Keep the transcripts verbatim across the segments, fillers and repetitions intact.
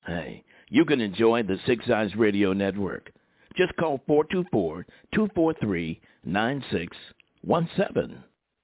Hey, you can enjoy the Six Eyes Radio Network. Just call four two four, two four three, nine six one seven.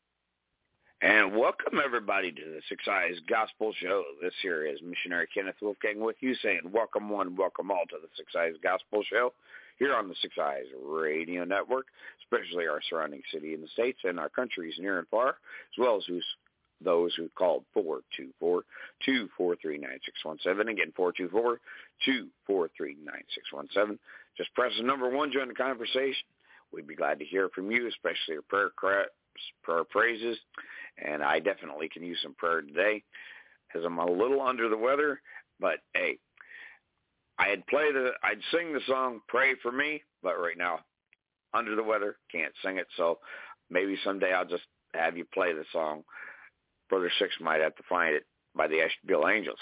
And welcome, everybody, to the Six Eyes Gospel Show. This here is Missionary Kenneth Wolfgang with you saying welcome one, welcome all to the Six Eyes Gospel Show here on the Six Eyes Radio Network, especially our surrounding city in the States and our countries near and far, as well as who's those who called four two four, two four three, nine six one seven. Again, four two four, two four three, nine six one seven. Just press the number one, join the conversation. We'd be glad to hear from you, especially your prayer, prayer praises. And I definitely can use some prayer today because I'm a little under the weather. But, hey, I'd play the, I'd sing the song Pray For Me, but right now, under the weather, can't sing it. So maybe someday I'll just have you play the song. Brother Six might have to find it by the Asheville Angels.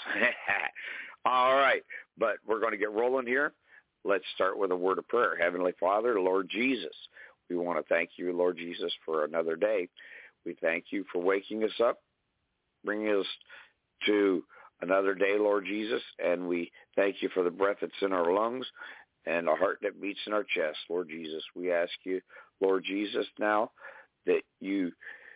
All right, but we're going to get rolling here. Let's start with a word of prayer. Heavenly Father, Lord Jesus, we want to thank you, Lord Jesus, for another day. We thank you for waking us up, bringing us to another day, Lord Jesus, and we thank you for the breath that's in our lungs and a heart that beats in our chest, Lord Jesus. We ask you, Lord Jesus, now that you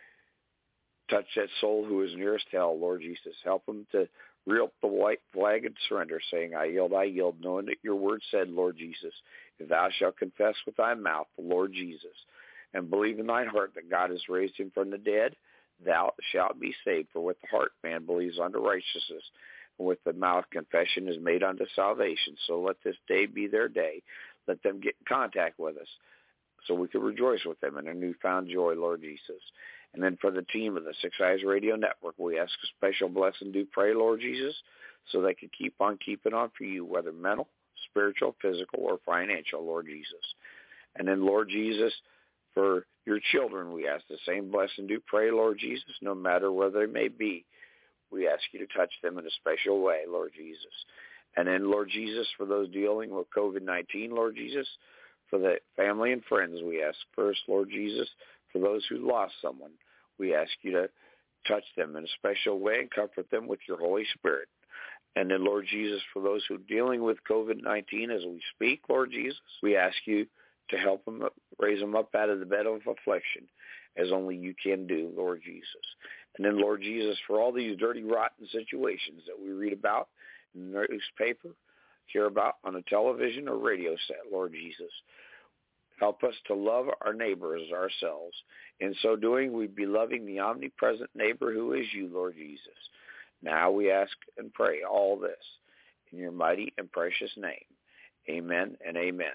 touch that soul who is nearest hell, Lord Jesus. Help them to reel up the white flag and surrender, saying, I yield, I yield, knowing that your word said, Lord Jesus, if thou shalt confess with thy mouth the Lord Jesus, and believe in thine heart that God has raised him from the dead, thou shalt be saved. For with the heart man believes unto righteousness, and with the mouth confession is made unto salvation. So let this day be their day. Let them get in contact with us so we can rejoice with them in a newfound joy, Lord Jesus. And then for the team of the Six Eyes Radio Network, we ask a special blessing, do pray, Lord Jesus, so they can keep on keeping on for you, whether mental, spiritual, physical, or financial, Lord Jesus. And then, Lord Jesus, for your children, we ask the same blessing, do pray, Lord Jesus, no matter where they may be. We ask you to touch them in a special way, Lord Jesus. And then, Lord Jesus, for those dealing with covid nineteen, Lord Jesus, for the family and friends, we ask first, Lord Jesus, for those who lost someone, we ask you to touch them in a special way and comfort them with your Holy Spirit. And then, Lord Jesus, for those who are dealing with covid nineteen as we speak, Lord Jesus, we ask you to help them, raise them up out of the bed of affliction as only you can do, Lord Jesus. And then, Lord Jesus, for all these dirty, rotten situations that we read about in the newspaper, hear about on a television or radio set, Lord Jesus, help us to love our neighbor as ourselves. In so doing, we'd be loving the omnipresent neighbor who is you, Lord Jesus. Now we ask and pray all this in your mighty and precious name. Amen and amen.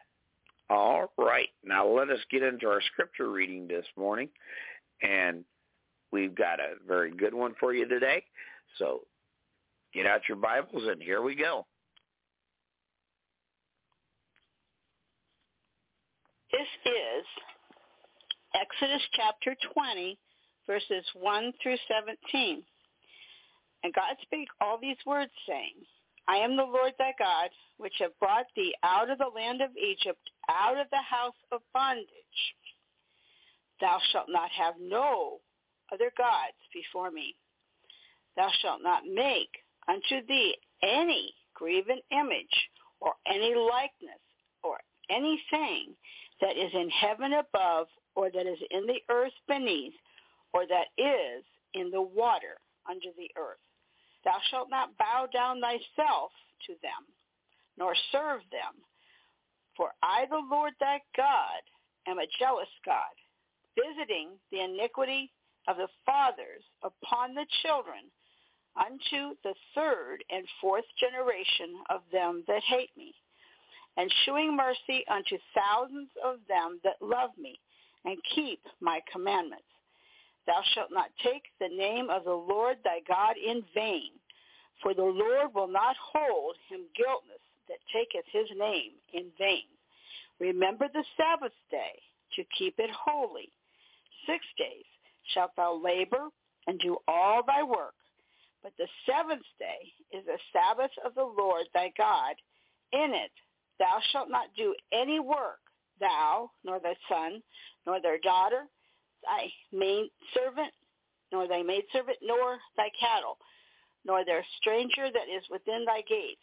All right. Now let us get into our scripture reading this morning. And we've got a very good one for you today. So get out your Bibles and here we go. This is Exodus chapter twenty, verses one through seventeen. And God spake all these words, saying, I am the Lord thy God, which have brought thee out of the land of Egypt, out of the house of bondage. Thou shalt not have no other gods before me. Thou shalt not make unto thee any graven image, or any likeness, or anything that is in heaven above, or that is in the earth beneath, or that is in the water under the earth. Thou shalt not bow down thyself to them, nor serve them. For I, the Lord thy God, am a jealous God, visiting the iniquity of the fathers upon the children, unto the third and fourth generation of them that hate me, and shewing mercy unto thousands of them that love me, and keep my commandments. Thou shalt not take the name of the Lord thy God in vain, for the Lord will not hold him guiltless that taketh his name in vain. Remember the Sabbath day to keep it holy. Six days shalt thou labor and do all thy work, but the seventh day is the Sabbath of the Lord thy God. In it thou shalt not do any work, thou, nor thy son, nor thy daughter, thy maidservant, nor thy maidservant, nor thy cattle, nor their stranger that is within thy gates,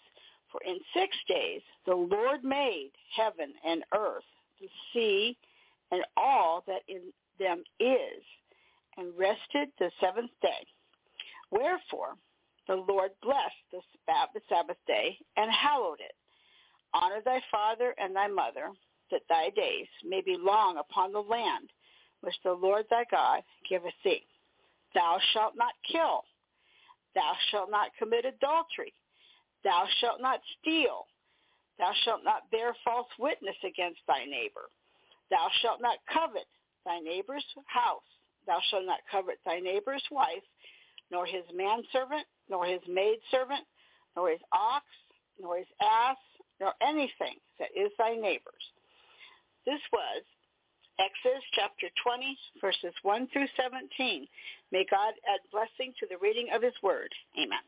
For in six days the Lord made heaven and earth, the sea, and all that in them is, and rested the seventh day. Wherefore the Lord blessed the Sabbath day and hallowed it. Honor thy father and thy mother, that thy days may be long upon the land which the Lord thy God giveth thee. Thou shalt not kill. Thou shalt not commit adultery. Thou shalt not steal. Thou shalt not bear false witness against thy neighbor. Thou shalt not covet thy neighbor's house. Thou shalt not covet thy neighbor's wife, nor his manservant, nor his maidservant, nor his ox, nor his ass, nor anything that is thy neighbor's. This was Exodus chapter twenty, verses one through seventeen. May God add blessing to the reading of his word. Amen.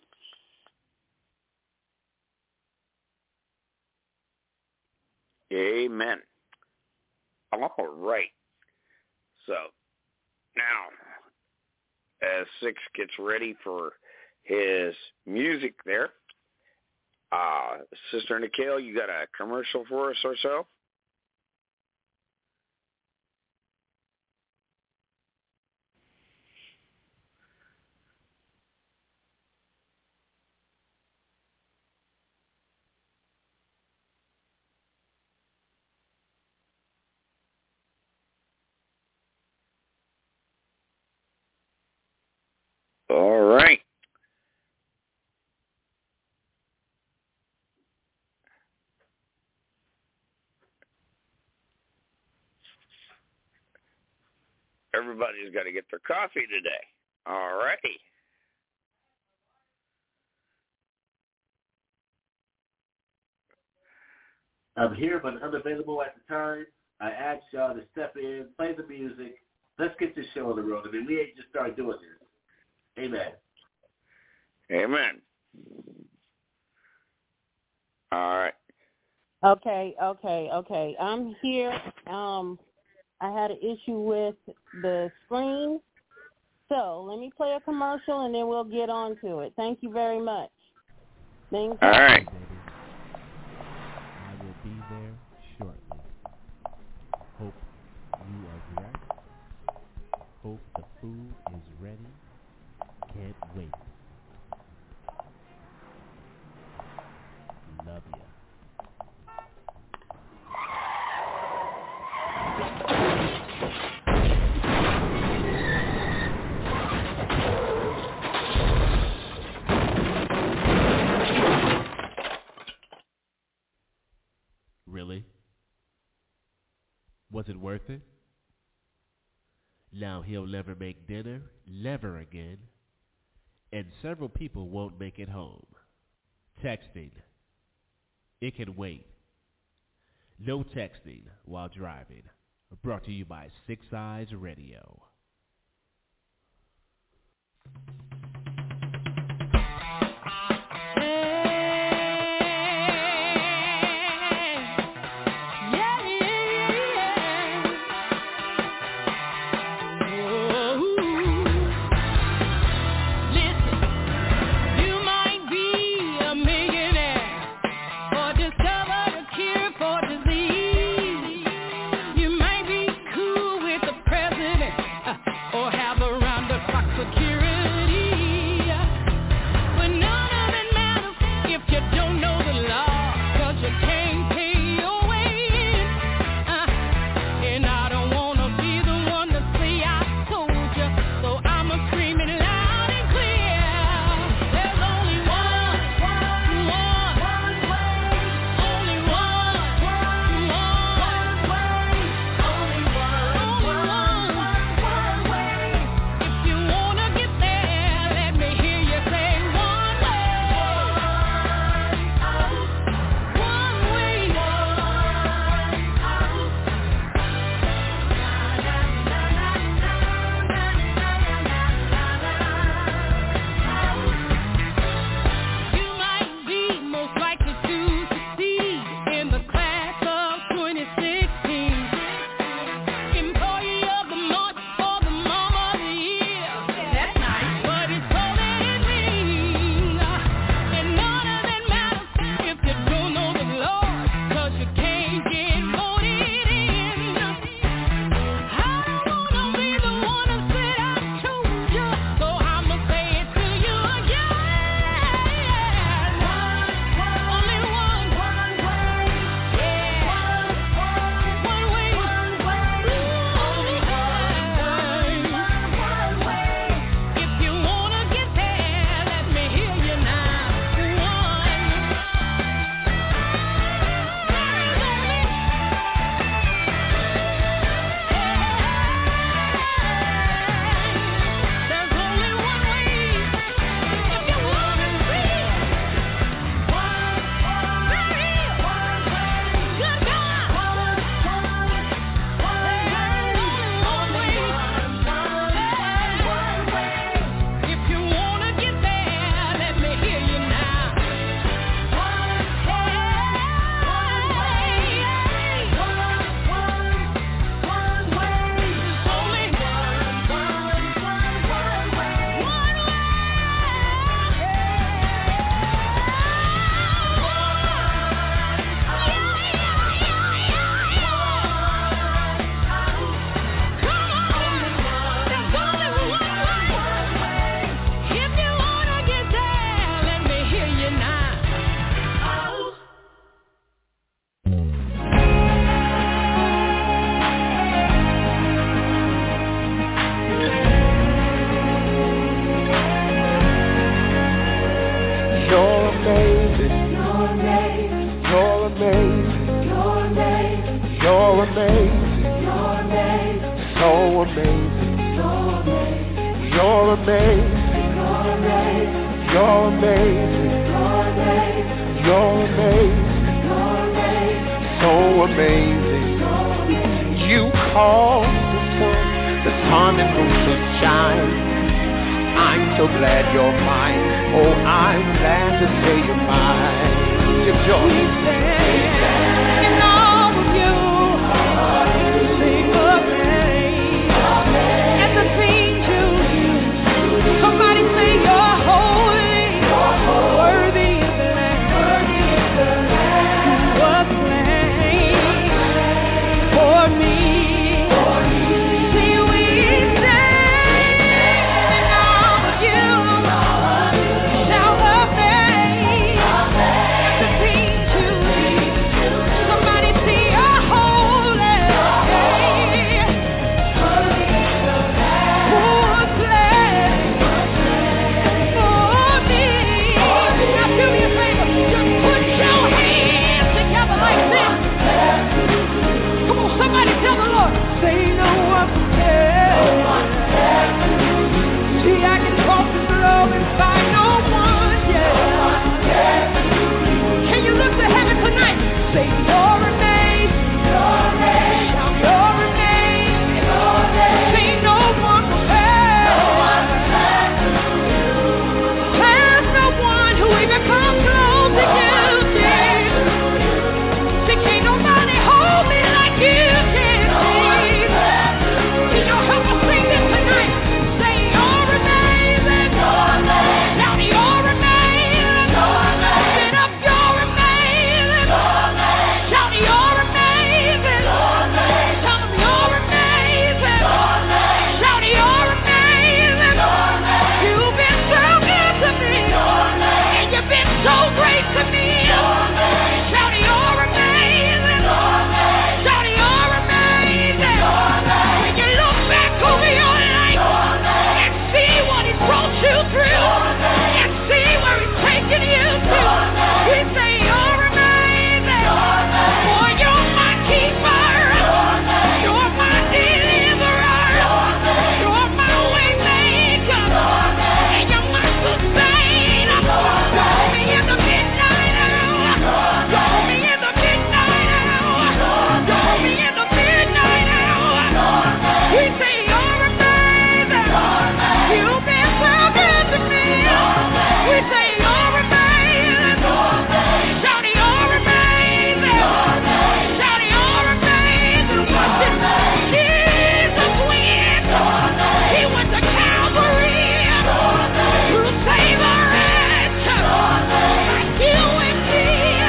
Amen. All right. So now, as Six gets ready for his music there, uh, Sister Nikhil, you got a commercial for us or so? All right. Everybody's got to get their coffee today. All righty. I'm here but unavailable at the time. I asked y'all to step in, play the music. Let's get this show on the road. I mean, we ain't just started doing this. Amen. Amen. All right. Okay, okay, okay. I'm here. Um, I had an issue with the screen. So let me play a commercial, and then we'll get on to it. Thank you very much. Thank you. All right. I will be there shortly. Hope you are dressed. Hope the food is ready. Can't wait. Love ya. Really? Was it worth it? Now he'll never make dinner, never again, and several people won't make it home. Texting. It can wait. No texting while driving. Brought to you by Six Eyes Radio. Security. You're amazing. You're amazing. So amazing. So amazing. You're amazing. You're amazing. You're amazing. So amazing. You call the sun, the sun and moon to shine. I'm so glad you're mine. Oh, I'm glad to say you're mine. Give joy. We stand in all of you. Sing amazing. And the things you do. Somebody say you're holy. Worthy is the Lamb. Who was slain for me. See, we stand in all of you. Shout amaze. The things you do. Somebody say you're holy. Who was slain for me. Now do me a favor. Just put your hands together like this. Come on, somebody tell the Lord. Say no one compares. See, I can talk to love and find no one, yeah. Can you look to heaven tonight? Say you're amazing. Shout you're amazing. Say no one compares. There's no one who even comes close to you, Jesus. Say can't nobody hold me like you can, Jesus. Can you help us sing this tonight? Say you're amazing. Shout you're amazing. Get up, you're amazing. Shout you're amazing. Tell them you're amazing. Shout you're amazing. You've been so good to me. And you've been so great to me. Shout you're amazing. Shout you're amazing. When you look back over your life and see what He's brought you through and see where He's taken you to, we say you're amazing. Boy, you're my keeper. You're my deliverer. You're my way maker. And you're my sustainer. Call me in the midnight hour. Call me in the midnight hour. Call me in the midnight hour. We say you're amazing. You've been so good to me. We say you're amazing. Shout you're amazing. Shout you're amazing. Watch it. Jesus wins. He went to Calvary to save a wretch like you and me.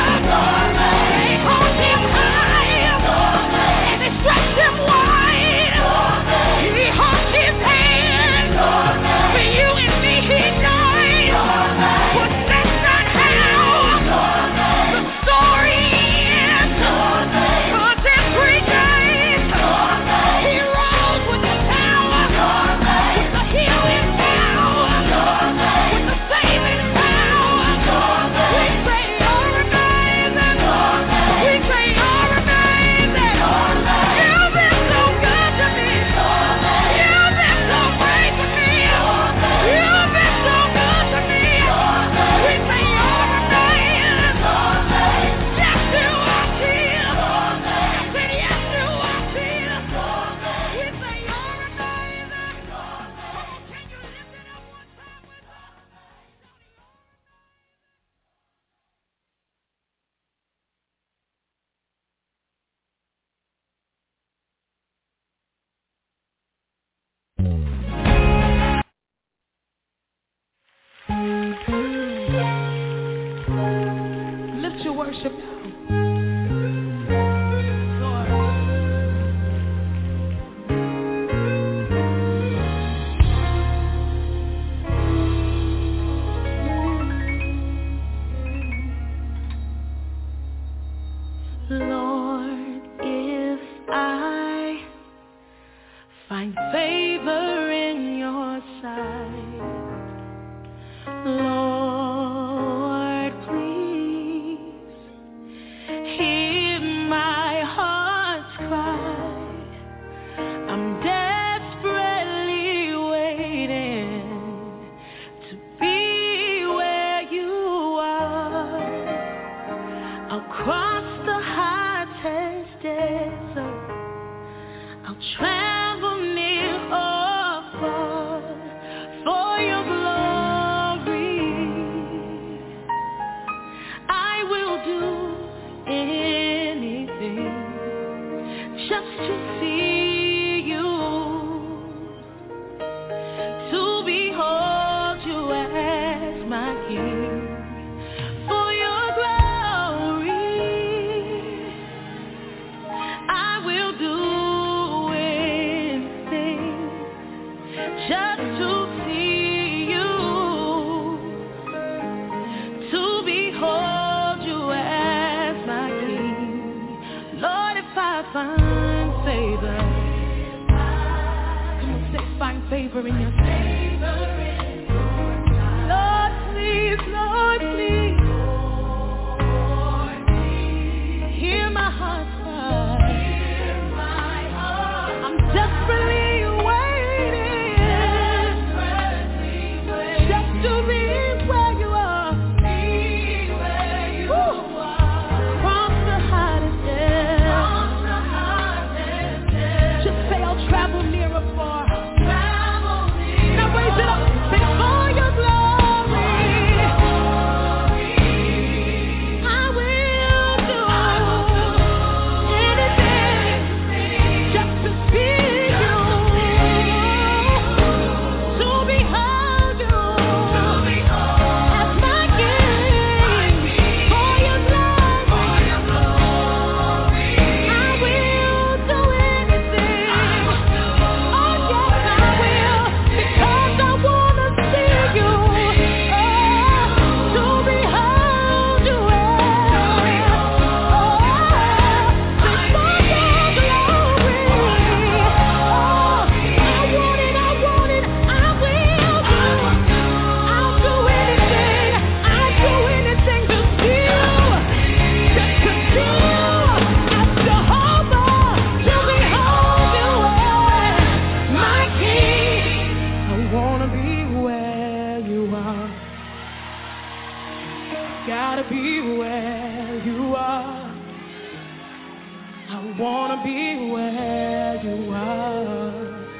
They hold Him high and they stretched Him wide. He holds His hand for you and me. He died, but that's not how the story ends. 'Cause in three days He rose with the power, with the healing power, with the saving power. We say you're amazing. We say you're amazing. You've been so good to me. You've been so great to me. You've been so good to me. We say you're amazing. Yes, you are, Jesus. I said yes, you are, Jesus. We say you're amazing. Come on, can you lift it up one time with us? Lift your worship now. Lord. Lord, if I find favor in your sight, Lord, please hear my heart's cry. I'll cross the hottest desert. I'll travel near or far for your glory. I will do anything just to see you, to behold you as my King. For your glory, I will do anything just to see you, to behold you as my King. Lord, if I find favor, come on, say find favor in your sight. Lord, please, Lord, please, hear my heart's cry. I'm desperately waiting, just to be where you are. Woo. Cross the hottest desert. Just say I'll travel near or far. Now raise it up, say for your glory. I will do anything just to see you, to behold you as my King. For your glory, I will do anything. Oh yes, I will, because I wanna see you, oh, to behold you as, gotta be where you are. I wanna be where you are.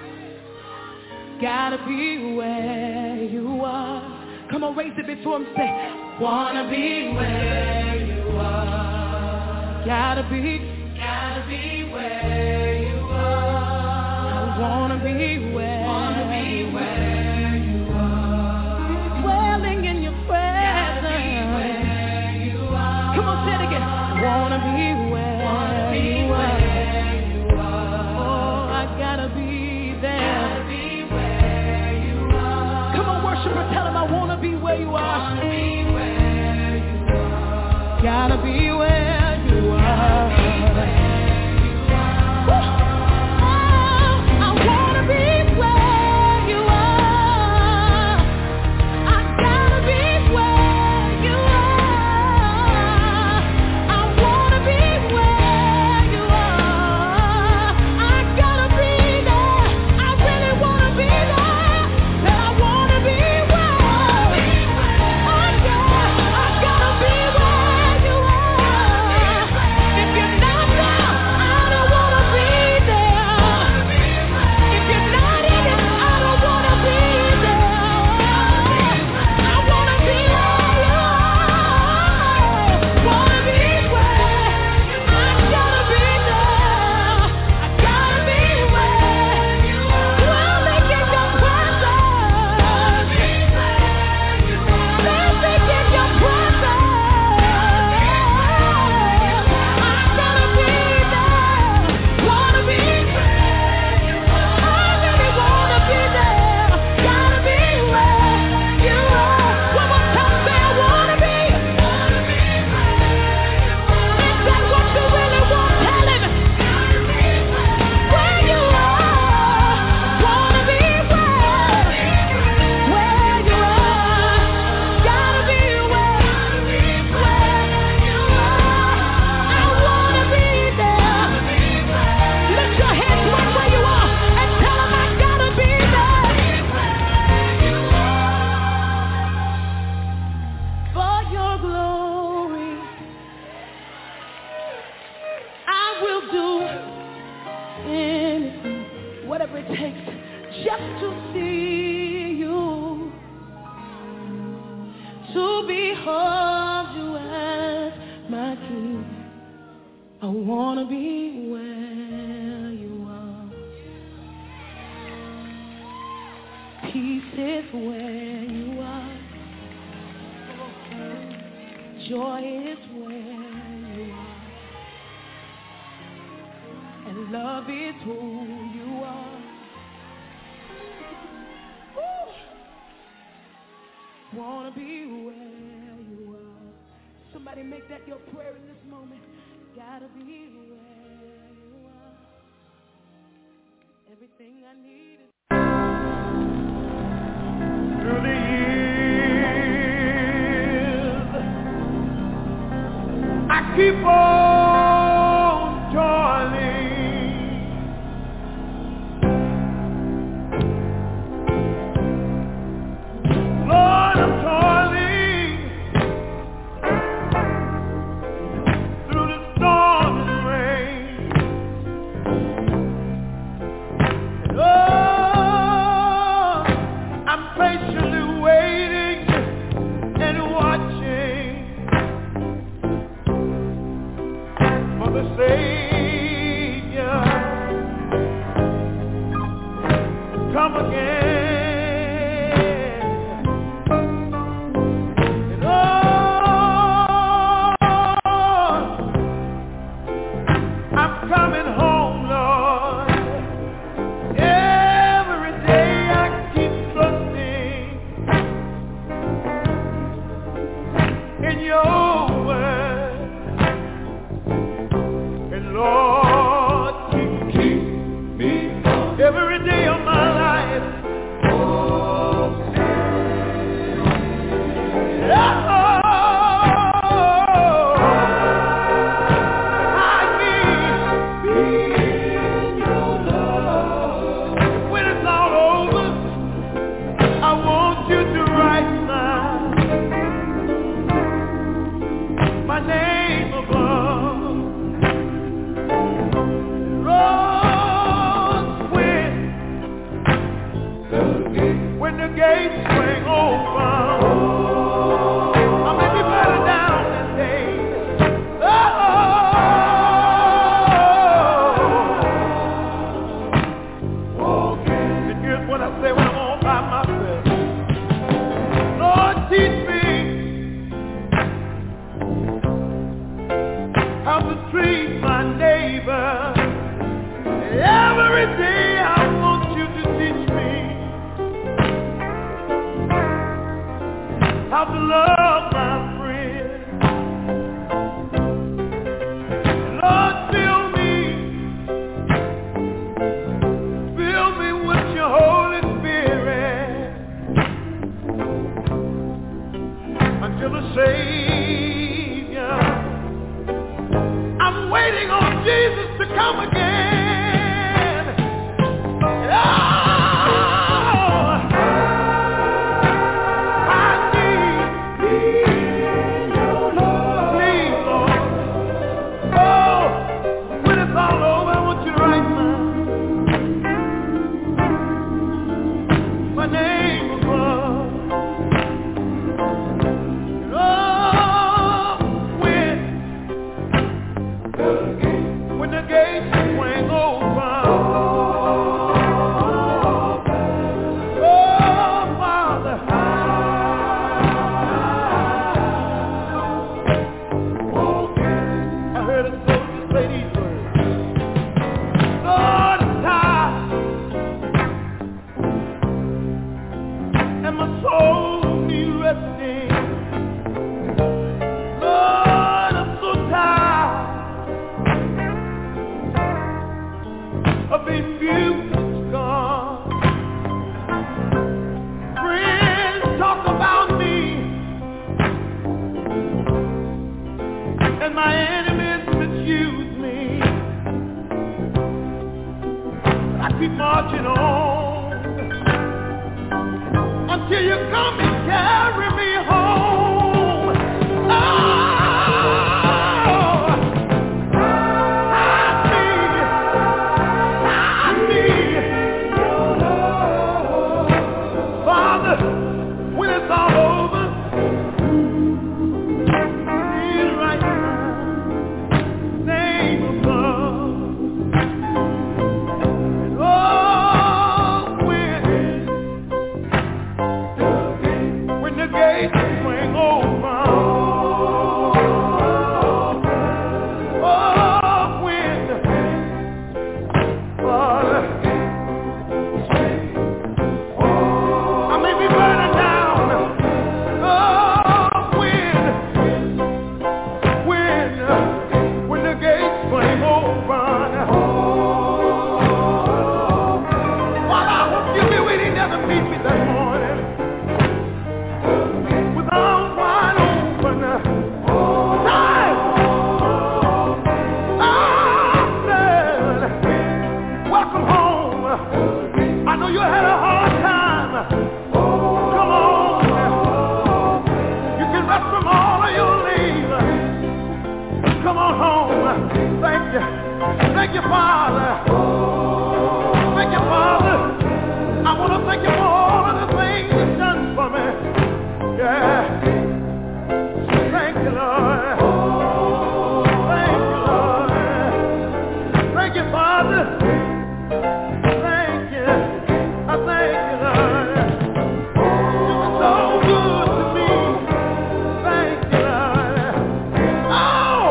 Gotta be where you are. Come on, raise it before him, say, wanna be where you are. Gotta be, gotta be where you are. I wanna be where, wanna be where you are. Dwelling in your presence. Gotta be where you are. Come on, say it again. Wanna be where, wanna be you where you are. Oh, I gotta be there. Gotta be where you are. Come on, worshiper, tell him I wanna be where you are. Wanna be where you are. Gotta be where you are. Woo. Oh, I wanna be where you are. I gotta be where you are. I wanna be where you are. I gotta be there. I really wanna be there. But I wanna be where. Oh yeah, I gotta be where you are. whatever it takes just to see you, to behold you as my King. I want to be where you are. Peace is where you are. Joy is where you are. And love is who you are. Woo. Wanna be where you are. Somebody make that your prayer in this moment. Gotta be where you are. Everything I need is through the years. I keep on toiling, Lord, I'm toiling through the storm and rain. And oh, I'm patiently waiting and watching for the Savior to come again. And oh, I'm coming home, Lord. Every day I keep trusting in your word. And Lord, keep, keep me every day of my life. Oh, I need your love. When it's all over, I want you to write my, my name above. Lord, when, when the gates swing open, I may be better down that day. Oh, and here's what I say when I'm all by myself. Lord, teach me how to treat my neighbor. Every day I want you to teach me how to love my friend. Lord, fill me, fill me with your Holy Spirit until the Savior. I'm waiting on Jesus to come again. Oh, I need your love. Please, Lord. Oh, when it's all over, I want you to write my, my name above. Oh, when when the gates swing open, oh, Father, I heard a soldier say these words. Lord, I'm tired, and my soul needs resting. Lord, I'm so tired of being beautiful scars. Friends talk about me, and my enemies misuse me. I keep marching on until you come and carry me home. Oh, I need, I need come on home. Thank you. Thank you, Father. Thank you, Father. I want to thank you for all of the things you've done for me. Yeah. Thank you, Lord. Thank you, Lord. Thank you, Father. Thank you. I thank you, Lord. You've been so good to me. Thank you, Lord. Oh!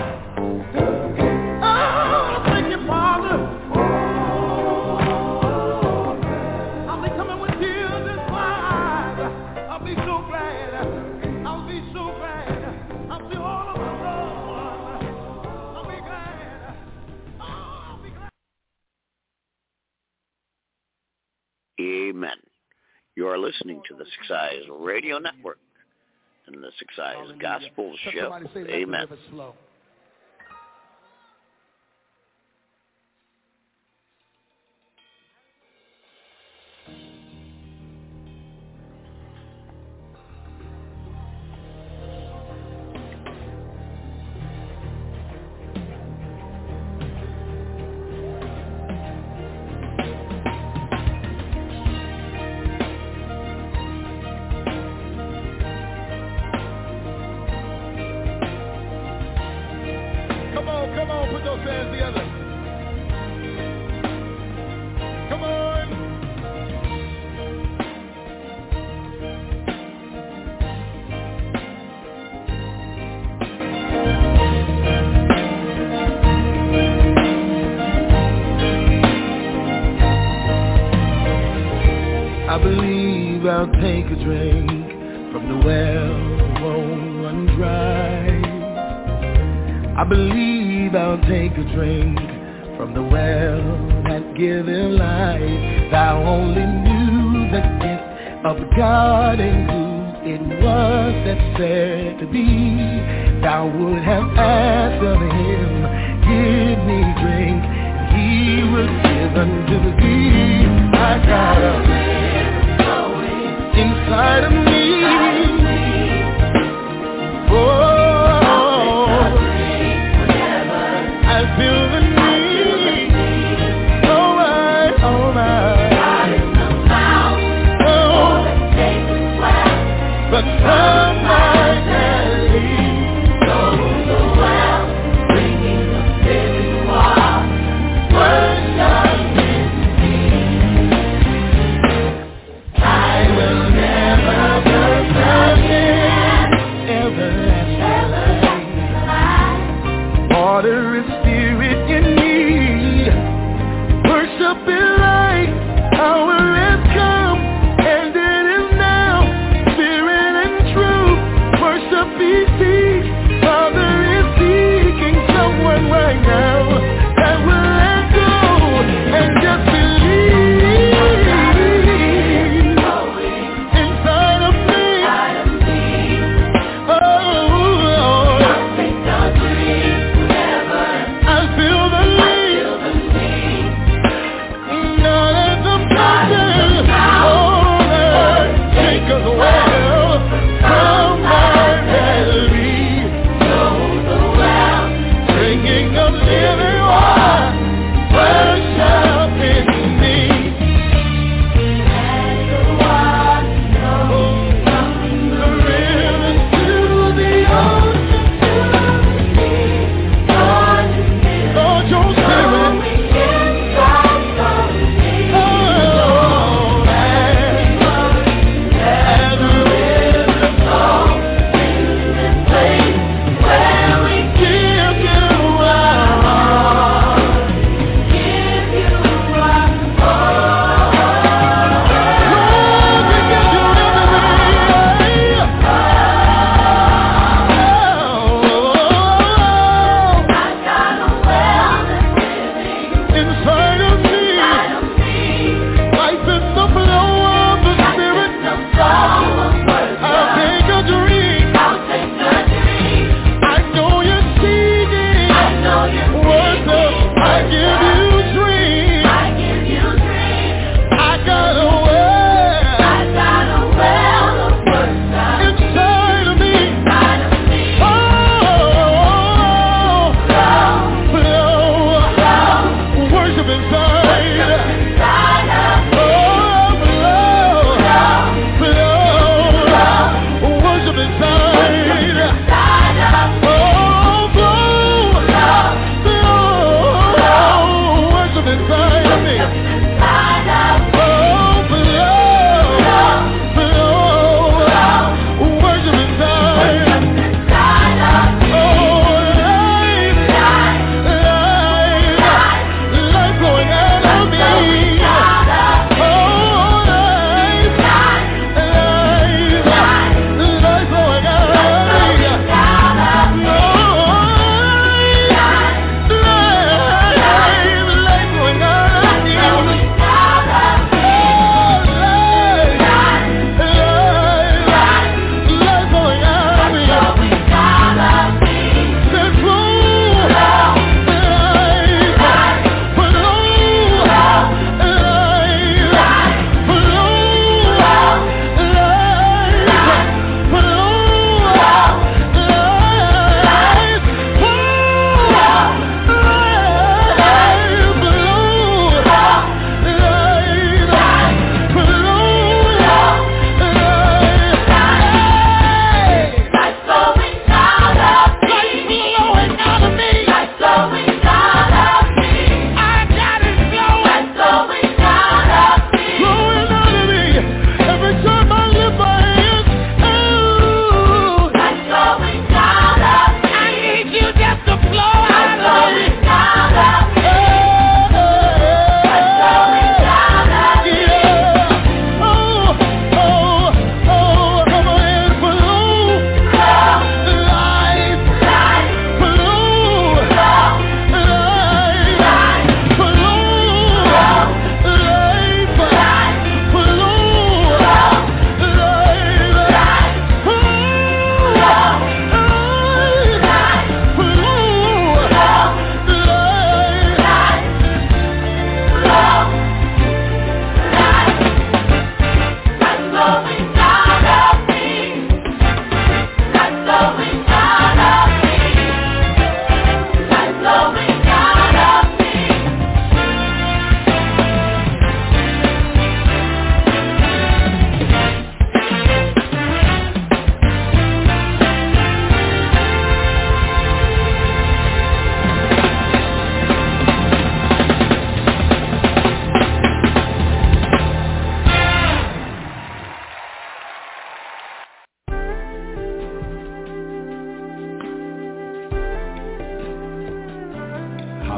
Oh, thank you, Father. I'll be coming with tears inside. I'll be so glad. I'll be so glad. I'll see all of my loved ones. I'll be glad. Oh, I'll be glad. Amen. You are listening to the Six Eyes Radio Network and the Six Eyes Gospel Show. Amen. Come on, come on, put those hands together. Come on. I believe I'll take a drink from the well that won't run dry. I believe I'll take a drink from the well that giveth life. Thou only knew the gift of God and who it was that said to be. Thou would have asked of him, give me drink, and he would give unto thee. I got a inside of me. Oh, I feel the need. Oh my, oh my. Oh, but somebody can leave. Go to the well, bringing the living water. Worship is me. I will never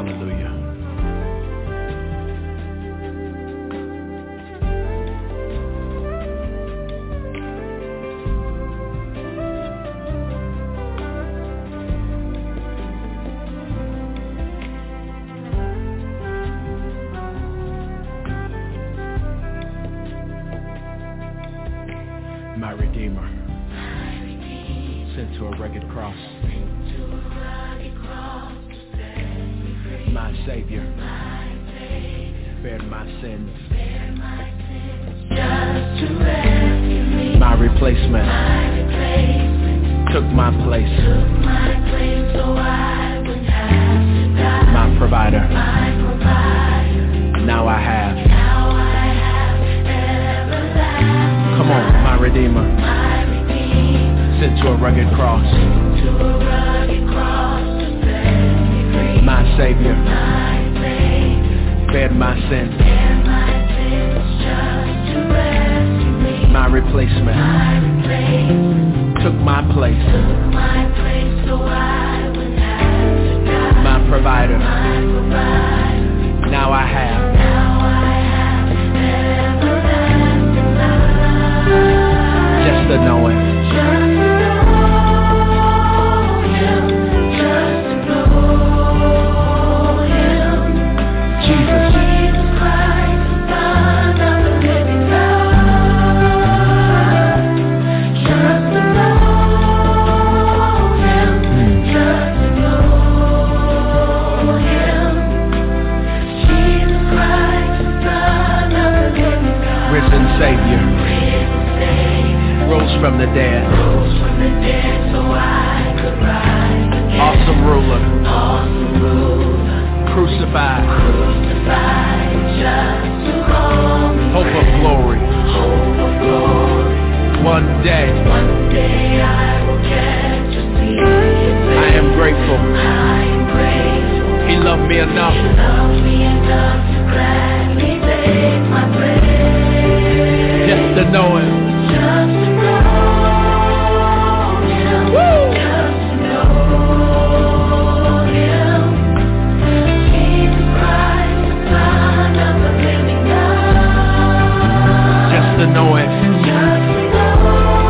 Hallelujah. My Redeemer, sent to a rugged cross, my Savior, bared my sins, my replacement, took my place, my provider, now I have. Come on, my Redeemer, sent to a rugged cross, my Savior, bared my sins, my replacement, took my place, my provider, now I have. Just to know it. Savior, rose from the dead, rose from the dead so I could rise. Awesome ruler, awesome ruler, crucified, crucified just to call me. Hope of glory, hope of glory. One day, one day I will catch a sea. I am grateful, I am grateful. He loved me enough, He loved me enough to gladly take my place. Just to know Him. Just to know Him. Woo! Just to know Him. Jesus Christ, the Son of the living God. Just to know Him. Just to know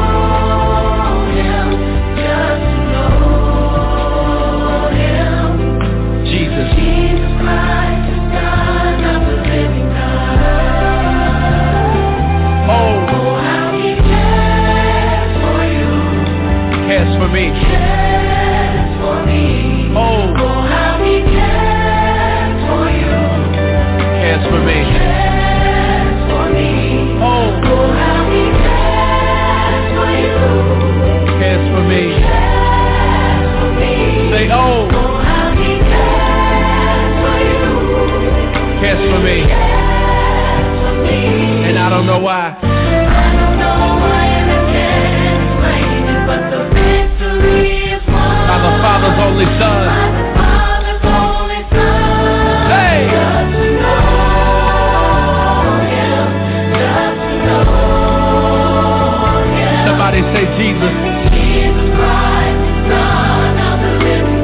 Him. Just to know Him. Jesus. Jesus Christ, the Son of the living God. Oh, how He cares for you. Cares for me. Cares for me. Oh, how He cares for you. Cares for me. Cares for me. Oh, how He cares for you. Cares for me. Cares for me. Say, oh, how He cares for you. Cares for me. Cares for me. And I don't know why. I don't know why everything is raining, but the victory is won by the Father's only Son. By the Father's only Son. Hey! Just to know Him, just to know Him. Somebody say Jesus. Jesus Christ, Son of the living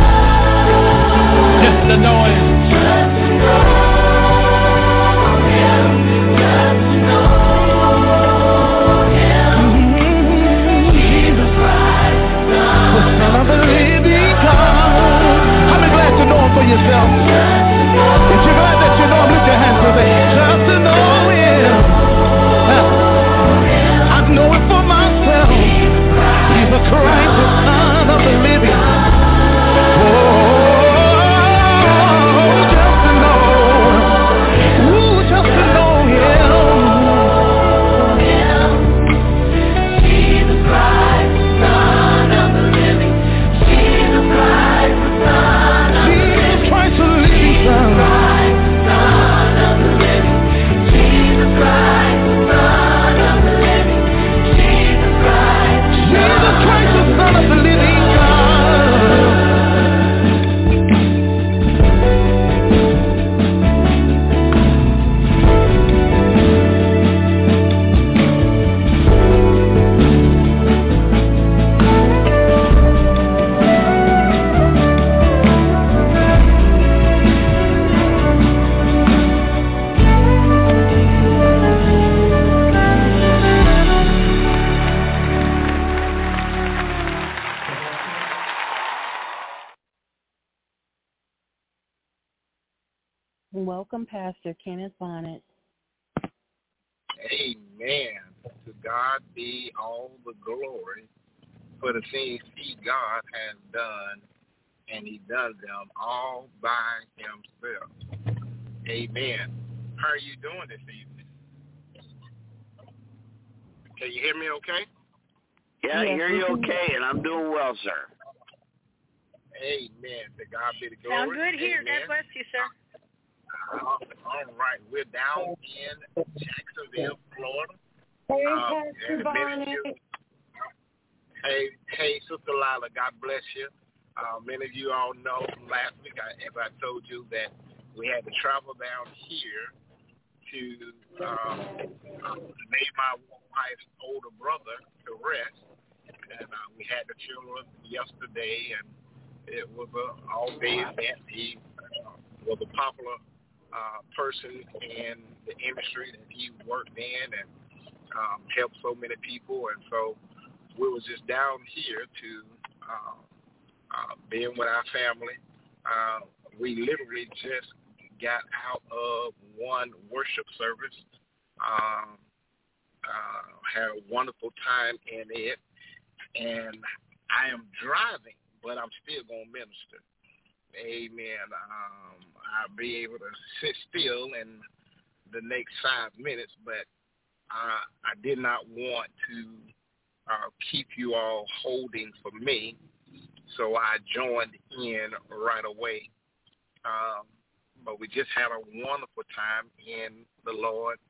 God. Just to know Him. Just to know Him, just to know Him. Welcome, Pastor Kenneth Bonnet. Amen. To God be all the glory for the things he, God, has done, and he does them all by himself. Amen. How are you doing this evening? Can you hear me okay? Yeah, I hear you okay, and I'm doing well, sir. Amen. To God be the glory. Sound good here. Amen. God bless you, sir. Uh, all right. We're down in Jacksonville, Florida. Hey, Uh, Pastor Bonnet. Hey, hey, Sister Lila, God bless you. Uh, many of you all know from last week, I, as I told you, that we had to travel down here to um, lay my wife's older brother to rest. And uh, we had the funeral yesterday, and it was an all-day event. He uh, was a popular uh, person in the industry that he worked in and um, helped so many people. And so we was just down here to uh, uh, being with our family. Uh, we literally just got out of one worship service, um, uh, had a wonderful time in it, and I am driving, but I'm still going to minister. Amen. Um, I'll be able to sit still in the next five minutes, but uh, I did not want to uh, keep you all holding for me, so I joined in right away. Um, but we just had a wonderful time in the Lord,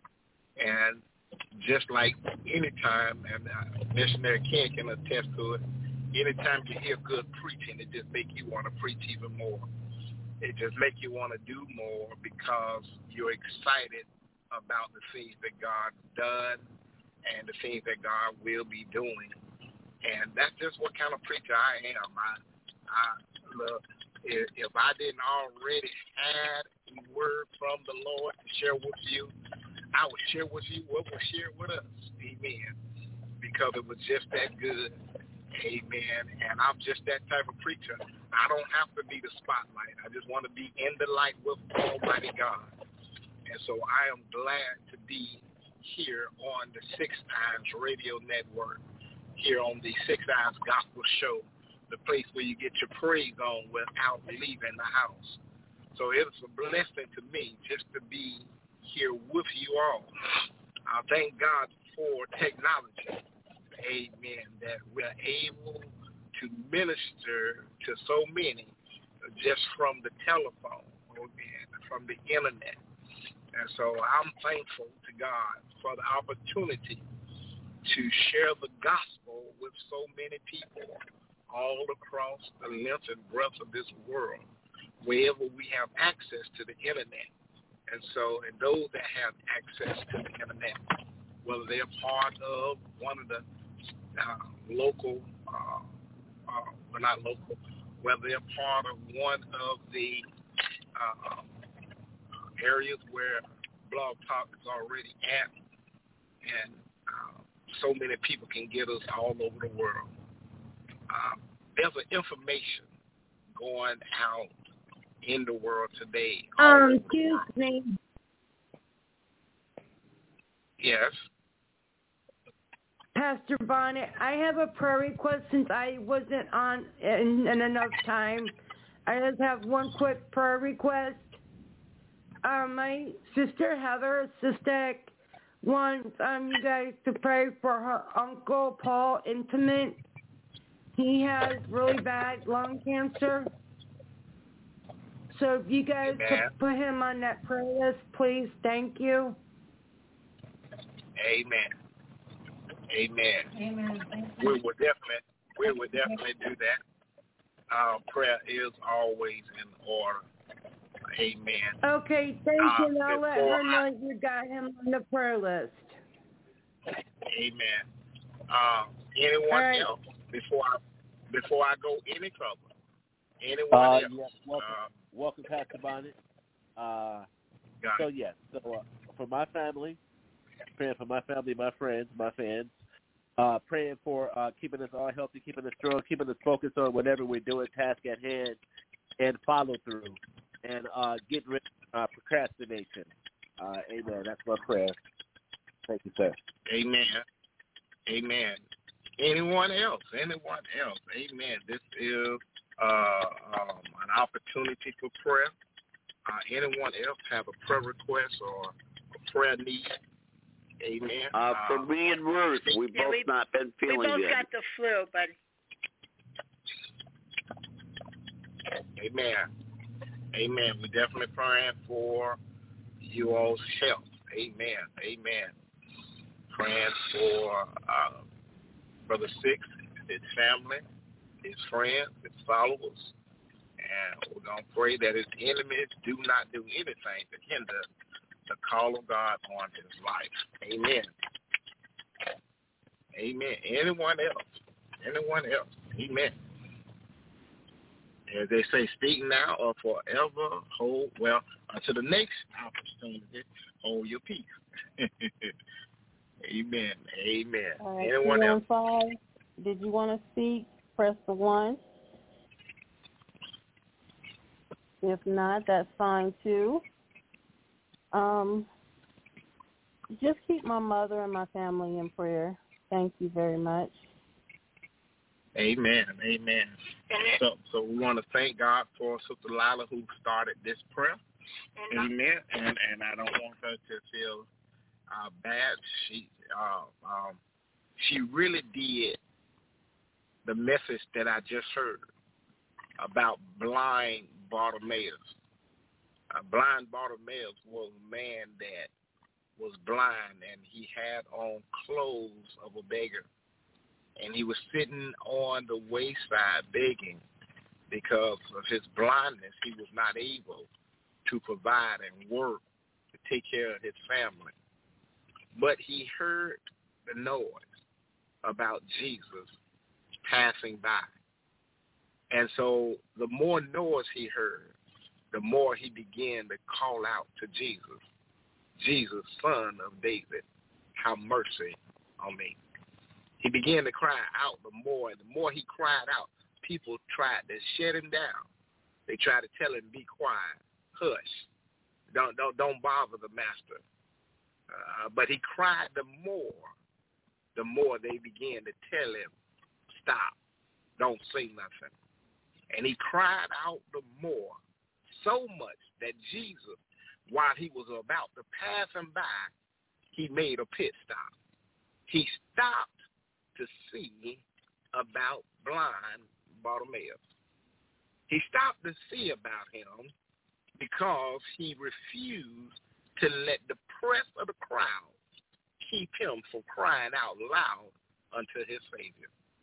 and just like any time, and uh, Missionary Ken can attest to it, anytime you hear good preaching, it just makes you want to preach even more. It just makes you want to do more because you're excited about the things that God's done and the things that God will be doing. And that's just what kind of preacher I am. I, I look, if, if I didn't already have a word from the Lord to share with you, I would share with you what was shared with us. Amen. Because it was just that good. Amen. And I'm just that type of preacher. I don't have to be the spotlight. I just want to be in the light with Almighty God. And so I am glad to be here on the Six Times Radio Network, here on the Six Eyes Gospel Show, the place where you get your praise on without leaving the house. So it's a blessing to me just to be here with you all. I thank God for technology. Amen. That we're able to minister to so many just from the telephone, amen, from the internet. And so I'm thankful to God for the opportunity to share the gospel with so many people all across the length and breadth of this world, wherever we have access to the internet. And so, and those that have access to the internet, whether they're part of one of the uh, local, uh, uh, well, not local, whether they're part of one of the uh, areas where Blog Talk is already at, and uh, so many people can get us all over the world. Uh, there's an information going out in the world today. Um, excuse me. Yes. Pastor Bonnet, I have a prayer request since I wasn't on in, in enough time. I just have one quick prayer request. Um, my sister Heather Sistek wants um, you guys to pray for her uncle Paul Intimate. He has really bad lung cancer. So if you guys Amen. could put him on that prayer list, please. Thank you. Amen. Amen. Amen. We will definitely, we will definitely do that. Our prayer is always in order. Amen. Okay, thank uh, you. I'll let her know I, you got him on the prayer list. Amen. Uh, anyone right. else before I before I go any further? Anyone uh, else? Yes, welcome, uh, welcome, Pastor Bonnet. Uh, so it. yes, so uh, for my family, praying for my family, my friends, my fans, uh, praying for uh, keeping us all healthy, keeping us strong, keeping us focused on whatever we're doing, task at hand, and follow through, and uh, getting ready uh, procrastination. Uh, amen. That's my prayer. Thank you, sir. Amen. Amen. Anyone else? Anyone else? Amen. This is uh, um, an opportunity for prayer. Uh, anyone else have a prayer request or a prayer need? Amen. Uh, for me and Ruth, we've yeah, both we, not been feeling good. We both good. got the flu, but... Amen. Amen. We're definitely praying for you all's health. Amen. Amen. Praying for uh, Brother Six, his family, his friends, his followers. And we're going to pray that his enemies do not do anything to hinder the call of God on his life. Amen. Amen. Anyone else? Anyone else? Amen. As they say, speak now or forever hold, well, until the next opportunity, hold your peace. Amen. Amen. All right, Anyone else? Five, did you want to speak? Press the one. If not, that's fine too. Um, just keep my mother and my family in prayer. Thank you very much. Amen. Amen. So, so we want to thank God for Sister Lila who started this prayer. Amen. And and I don't want her to feel uh, bad. She uh, um, she really did the message that I just heard about blind Bartimaeus. Uh, blind Bartimaeus was a man that was blind, and he had on clothes of a beggar. And he was sitting on the wayside begging because of his blindness. He was not able to provide and work to take care of his family. But he heard the noise about Jesus passing by. And so the more noise he heard, the more he began to call out to Jesus, Jesus, Son of David, have mercy on me. He began to cry out the more, and the more he cried out, people tried to shut him down. They tried to tell him, be quiet, hush, don't don't don't bother the master. Uh, but he cried the more, the more they began to tell him, stop, don't say nothing. And he cried out the more, so much that Jesus, while he was about to pass him by, he made a pit stop. He stopped to see about blind Bartimaeus. He stopped to see about him because he refused to let the press of the crowd keep him from crying out loud unto his Savior.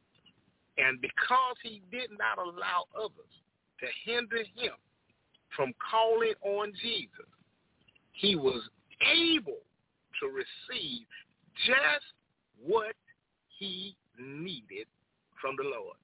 And because he did not allow others to hinder him from calling on Jesus, he was able to receive just what he needed from the Lord.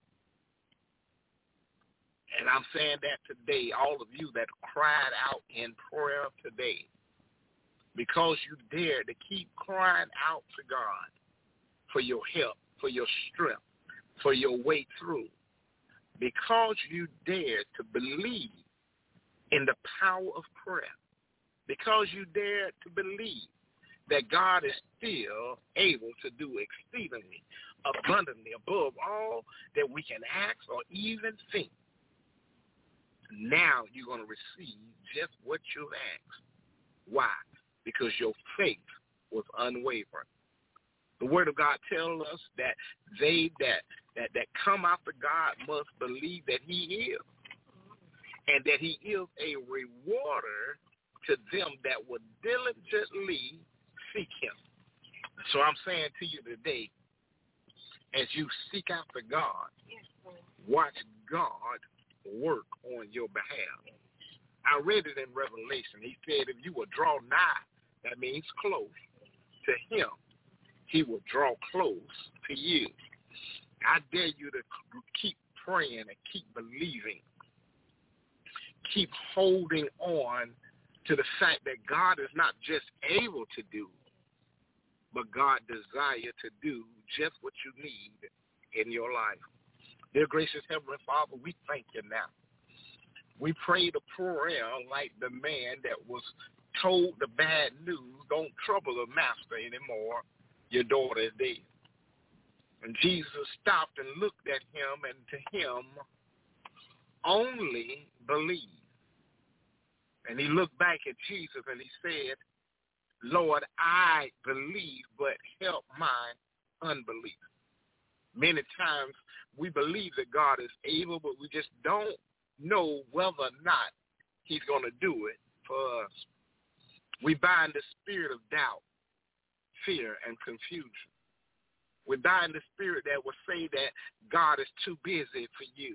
And I'm saying that today, all of you that cried out in prayer today, because you dared to keep crying out to God for your help, for your strength, for your way through, because you dared to believe in the power of prayer, because you dared to believe that God is still able to do exceedingly, abundantly, above all that we can ask or even think. Now you're going to receive just what you've asked. Why? Because your faith was unwavering. The Word of God tells us that they that, that, that come after God must believe that he is, and that he is a rewarder to them that would diligently seek him. So I'm saying to you today, as you seek after God, watch God work on your behalf. I read it in Revelation. He said if you will draw nigh, that means close, to him, he will draw close to you. I dare you to keep praying and keep believing. Keep holding on to the fact that God is not just able to do, but God desires to do just what you need in your life. Dear gracious Heavenly Father, we thank you now. We prayed a prayer like the man that was told the bad news, don't trouble the master anymore. Your daughter is dead. And Jesus stopped and looked at him, and to him, only believe. And he looked back at Jesus and he said, Lord, I believe, but help my unbelief. Many times we believe that God is able, but we just don't know whether or not he's going to do it for us. We bind the spirit of doubt, fear, and confusion. We bind the spirit that will say that God is too busy for you.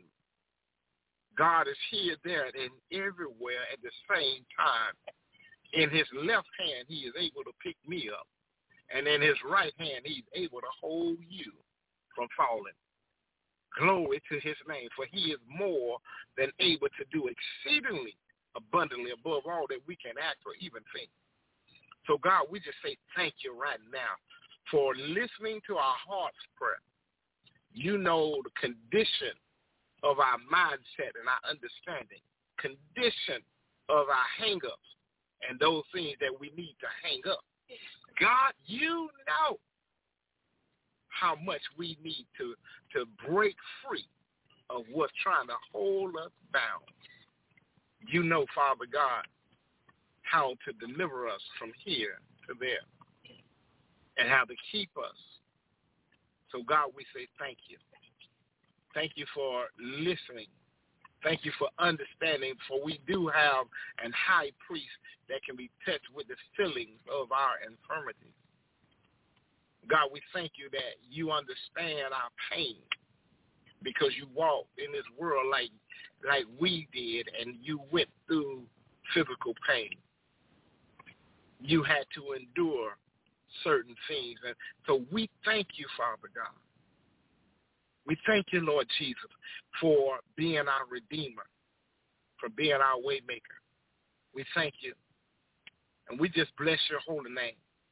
God is here, there, and everywhere at the same time. In his left hand, he is able to pick me up. And in his right hand, he's able to hold you from falling. Glory to his name, for he is more than able to do exceedingly abundantly above all that we can ask or even think. So, God, we just say thank you right now for listening to our heart's prayer. You know the condition of our mindset and our understanding, condition of our hang-ups and those things that we need to hang up. God, you know how much we need to, to break free of what's trying to hold us bound. You know, Father God, how to deliver us from here to there and how to keep us. So, God, we say thank you. Thank you for listening. Thank you for understanding, for we do have an high priest that can be touched with the feelings of our infirmities. God, we thank you that you understand our pain because you walked in this world like, like we did, and you went through physical pain. You had to endure certain things. And so we thank you, Father God. We thank you, Lord Jesus, for being our Redeemer, for being our way maker. We thank you. And we just bless your holy name.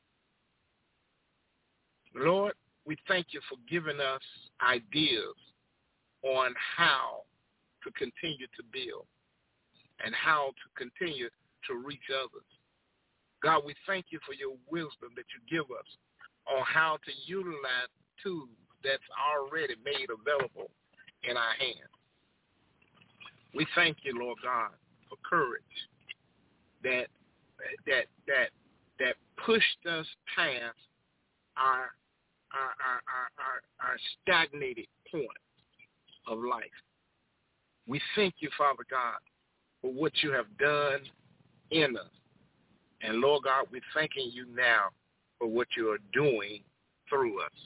Lord, we thank you for giving us ideas on how to continue to build and how to continue to reach others. God, we thank you for your wisdom that you give us on how to utilize tools that's already made available in our hands. We thank you, Lord God, for courage that that that that pushed us past our our our our, our, our stagnated point of life. We thank you, Father God, for what you have done in us. And Lord God, we're thanking you now for what you are doing through us.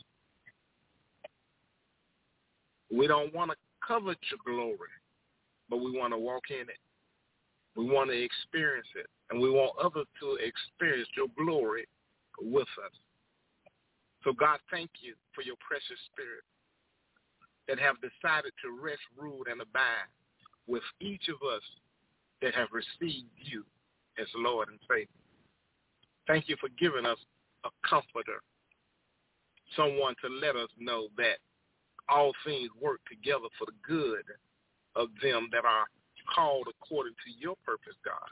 We don't want to covet your glory, but we want to walk in it. We want to experience it, and we want others to experience your glory with us. So, God, thank you for your precious spirit that have decided to rest, rule, and abide with each of us that have received you as Lord and Savior. Thank you for giving us a comforter, someone to let us know that all things work together for the good of them that are called according to your purpose, God.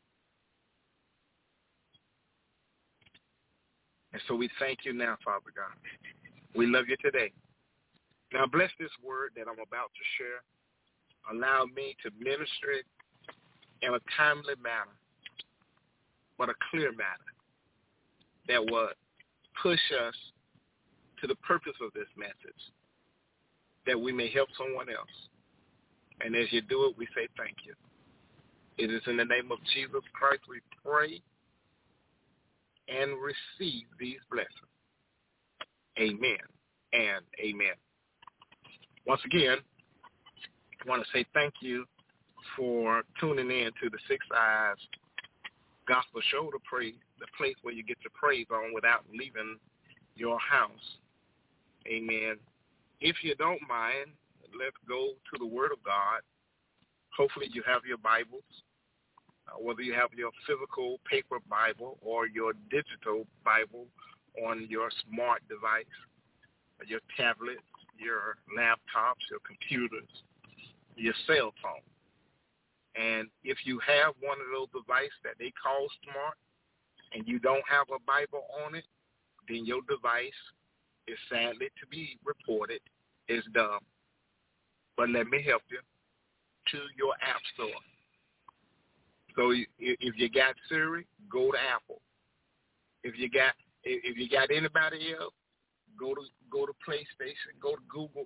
And so we thank you now, Father God. We love you today. Now bless this word that I'm about to share. Allow me to minister it in a timely manner, but a clear manner that will push us to the purpose of this message, that we may help someone else. And as you do it, we say thank you. It is in the name of Jesus Christ we pray and receive these blessings. Amen and amen. Once again, I want to say thank you for tuning in to the Six Eyes Gospel Show, the, praise, the place where you get your praise on without leaving your house. Amen. If you don't mind, let's go to the Word of God. Hopefully you have your Bibles, uh, whether you have your physical paper Bible or your digital Bible on your smart device, your tablets, your laptops, your computers, your cell phone. And if you have one of those devices that they call smart and you don't have a Bible on it, then your device is sadly to be reported is dumb. But let me help you to your app store. So if you got Siri, go to Apple. If you got if you got anybody else, go to go to PlayStation, go to Google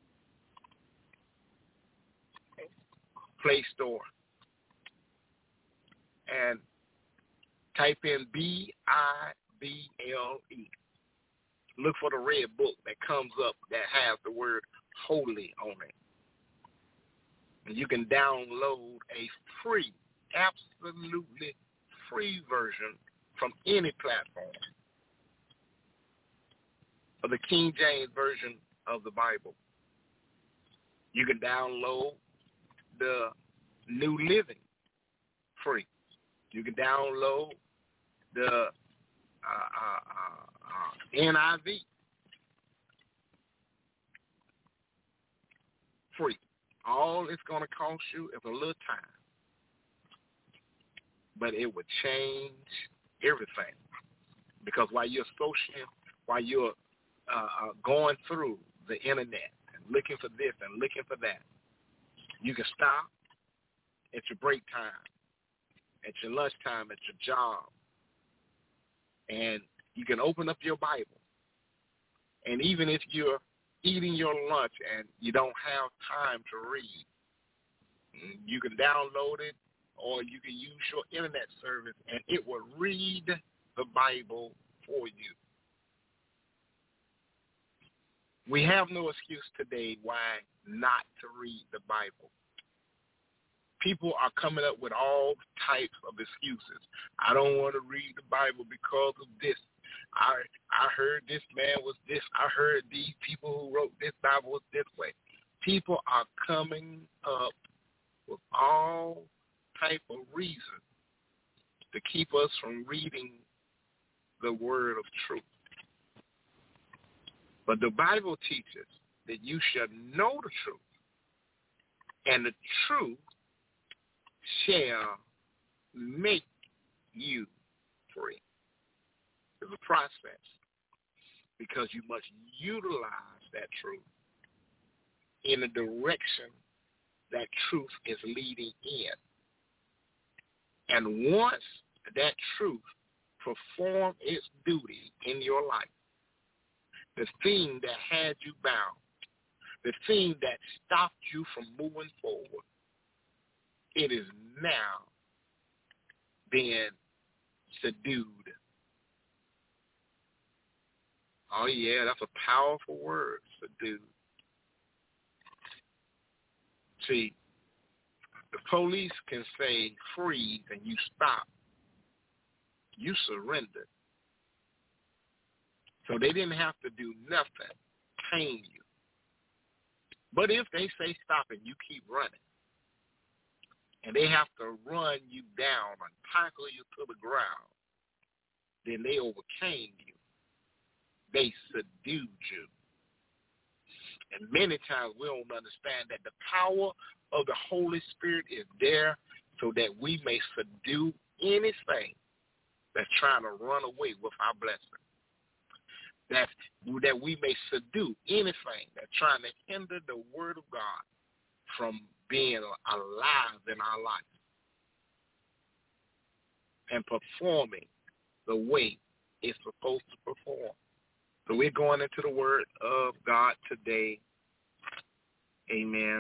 Play Store, and type in B I B L E. Look for the red book that comes up that has the word holy on it. And you can download a free, absolutely free version from any platform of the King James Version of the Bible. You can download the New Living free. You can download the uh, uh, uh, uh, N I V free. All it's going to cost you is a little time, but it would change everything. Because while you're associating, while you're uh, uh, going through the internet and looking for this and looking for that, you can stop at your break time, at your lunchtime, at your job, and you can open up your Bible. And even if you're eating your lunch and you don't have time to read, you can download it or you can use your internet service and it will read the Bible for you. We have no excuse today why not to read the Bible. People are coming up with all types of excuses. I don't want to read the Bible because of this. I I heard this man was this. I heard these people who wrote this Bible was this way. People are coming up with all type of reasons to keep us from reading the word of truth. But the Bible teaches that you shall know the truth, and the truth shall make you free. It's a process because you must utilize that truth in the direction that truth is leading in. And once that truth performs its duty in your life, the thing that had you bound, the thing that stopped you from moving forward, it is now being subdued. Oh, yeah, that's a powerful word, subdued. See, the police can say freeze and you stop. You surrendered. So they didn't have to do nothing, tame you. But if they say stop and you keep running, and they have to run you down and tackle you to the ground, then they overcame you. They subdued you. And many times we don't understand that the power of the Holy Spirit is there so that we may subdue anything that's trying to run away with our blessing. That, that we may subdue anything that's trying to hinder the word of God from being alive in our life and performing the way it's supposed to perform. So we're going into the word of God today. Amen.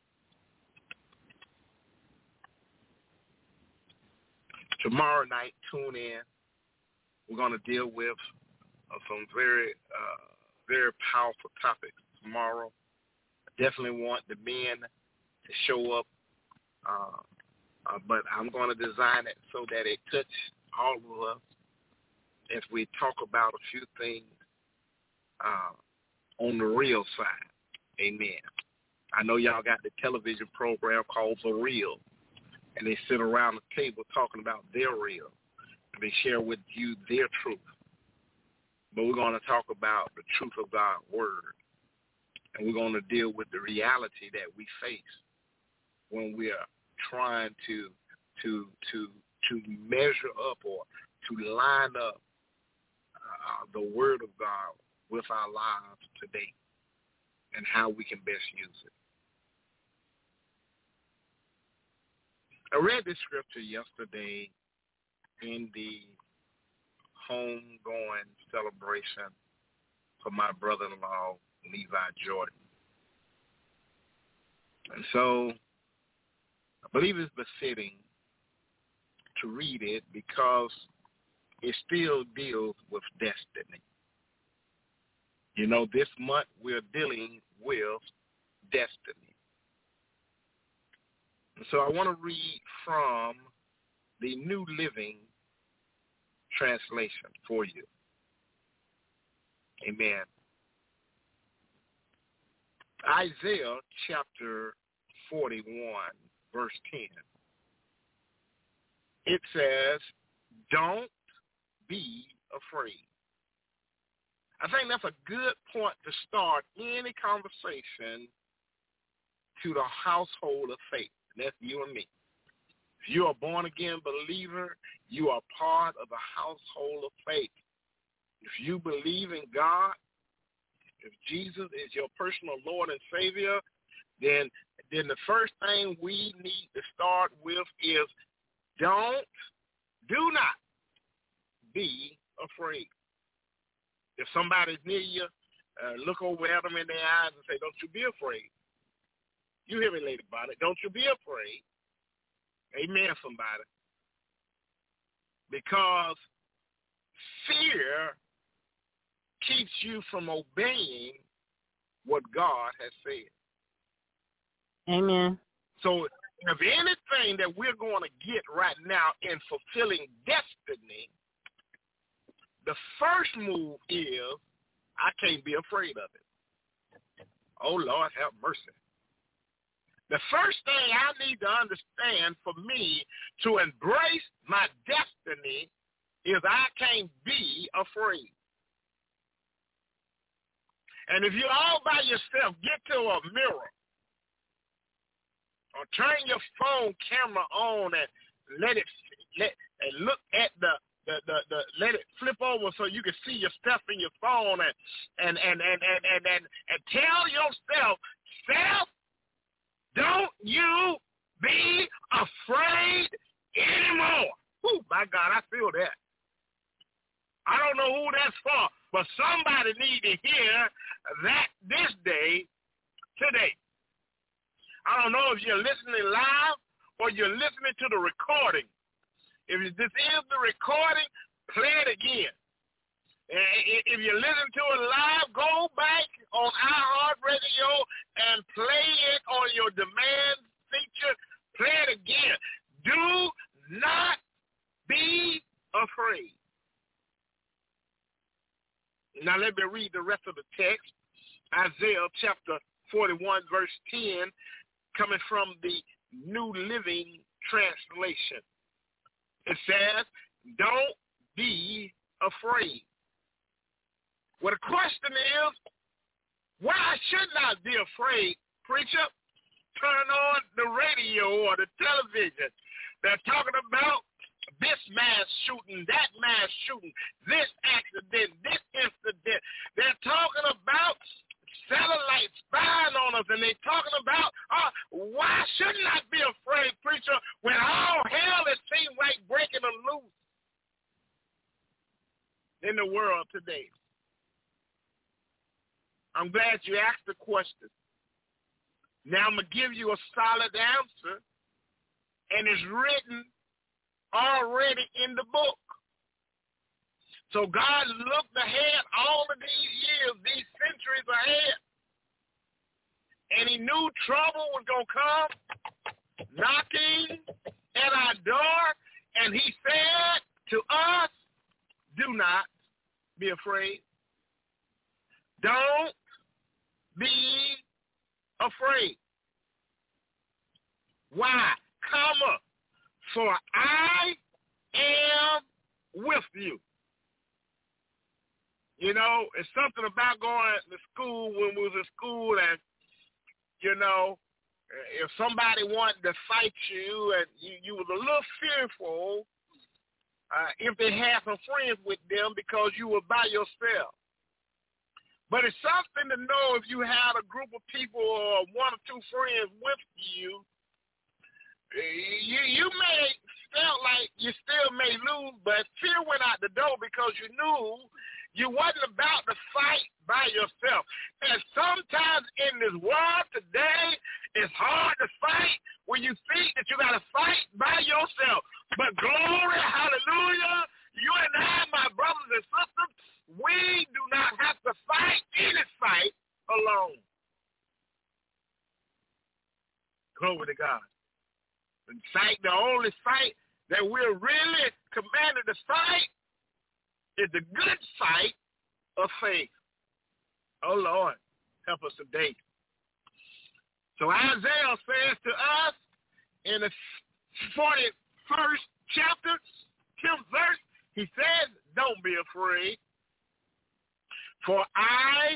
Tomorrow night, tune in. We're going to deal with uh, some very, uh, very powerful topics tomorrow. I definitely want the men to show up, uh, uh, but I'm going to design it so that it touches all of us as we talk about a few things uh, on the real side. Amen. I know y'all got the television program called The Real, and they sit around the table talking about their real, and they share with you their truth. But we're going to talk about the truth of God's word, and we're going to deal with the reality that we face when we are trying to to to to measure up or to line up uh, the Word of God with our lives today and how we can best use it. I read this scripture yesterday in the homegoing celebration for my brother-in-law, Levi Jordan. And so I believe it's befitting to read it because it still deals with destiny. You know, this month we're dealing with destiny. And so I want to read from the New Living Translation for you. Amen. Isaiah chapter forty-one, verse ten. It says, don't be afraid. I think that's a good point to start any conversation to the household of faith. And that's you and me. If you're a born-again believer, you are part of the household of faith. If you believe in God, if Jesus is your personal Lord and Savior, then, then the first thing we need to start with is don't, do not be afraid. If somebody's near you, uh, look over at them in their eyes and say, don't you be afraid. You hear me, lady about it. Don't you be afraid. Amen, somebody. Because fear keeps you from obeying what God has said. Amen. So if anything that we're going to get right now in fulfilling destiny, the first move is I can't be afraid of it. Oh, Lord, have mercy. The first thing I need to understand for me to embrace my destiny is I can't be afraid. And if you're all by yourself, get to a mirror or turn your phone camera on and let it let and look at the the, the, the let it flip over so you can see your stuff in your phone and and and and and and, and, and tell yourself, self, don't you be afraid anymore. Whew, my God, I feel that. I don't know who that's for, but somebody need to hear that this day, today. I don't know if you're listening live or you're listening to the recording. If this is the recording, play it again. If you're listening to it live, go back on iHeartRadio and play it on your demand feature. Play it again. Do not be afraid. Now let me read the rest of the text. Isaiah chapter forty-one, verse ten, coming from the New Living Translation. It says, don't be afraid. Well, the question is, why shouldn't I be afraid, preacher? Turn on the radio or the television. They're talking about this mass shooting, that mass shooting, this accident, this incident. They're talking about satellites spying on us, and they're talking about, uh, why shouldn't I be afraid, preacher, when all hell, it seems like breaking loose in the world today? I'm glad you asked the question. Now I'm going to give you a solid answer, and it's written already in the book. So God looked ahead all of these years, these centuries ahead, and he knew trouble was going to come knocking at our door, and he said to us, do not be afraid. Don't be afraid. Why? Comma, for I am with you. You know, it's something about going to school when we was in school and, you know, If somebody wanted to fight you and you, you was a little fearful uh, if they had some friends with them because you were by yourself. But it's something to know if you had a group of people or one or two friends with you, you, you may felt like you still may lose, but fear went out the door because you knew you wasn't about to fight by yourself. And sometimes in this world today, it's hard to fight when you think that you got to fight by yourself. But glory, hallelujah, you and I, my brothers and sisters, we do not have to fight any fight alone. Glory to God. In fact, the only fight that we're really commanded to fight is the good fight of faith. Oh, Lord, help us today. So Isaiah says to us in the forty-first chapter, tenth verse, he says, don't be afraid, for I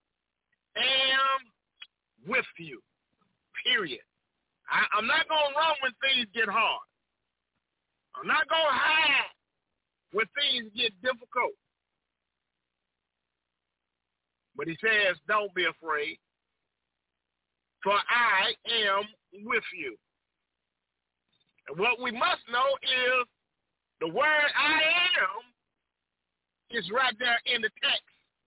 am with you, period. I, I'm not going to run when things get hard. I'm not going to hide when things get difficult. But he says, don't be afraid, for I am with you. And what we must know is the word I am is right there in the text.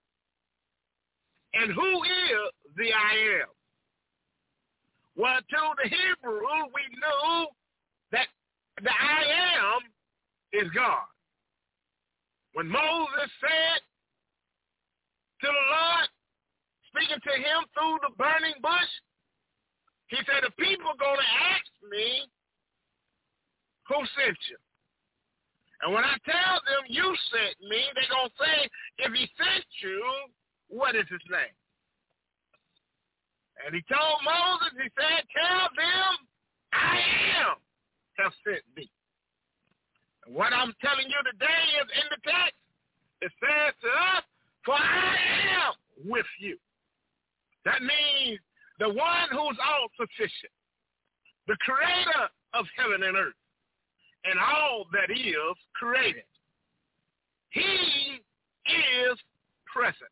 And who is the I am? Well, to the Hebrew, we knew that the I am is God. When Moses said to the Lord, speaking to him through the burning bush, he said, the people are going to ask me, who sent you? And when I tell them you sent me, they're going to say, if he sent you, what is his name? And he told Moses, he said, tell them, I am have sent me. And what I'm telling you today is in the text, it says to us, for I am with you. That means the one who's all sufficient, the creator of heaven and earth, and all that is created. He is present.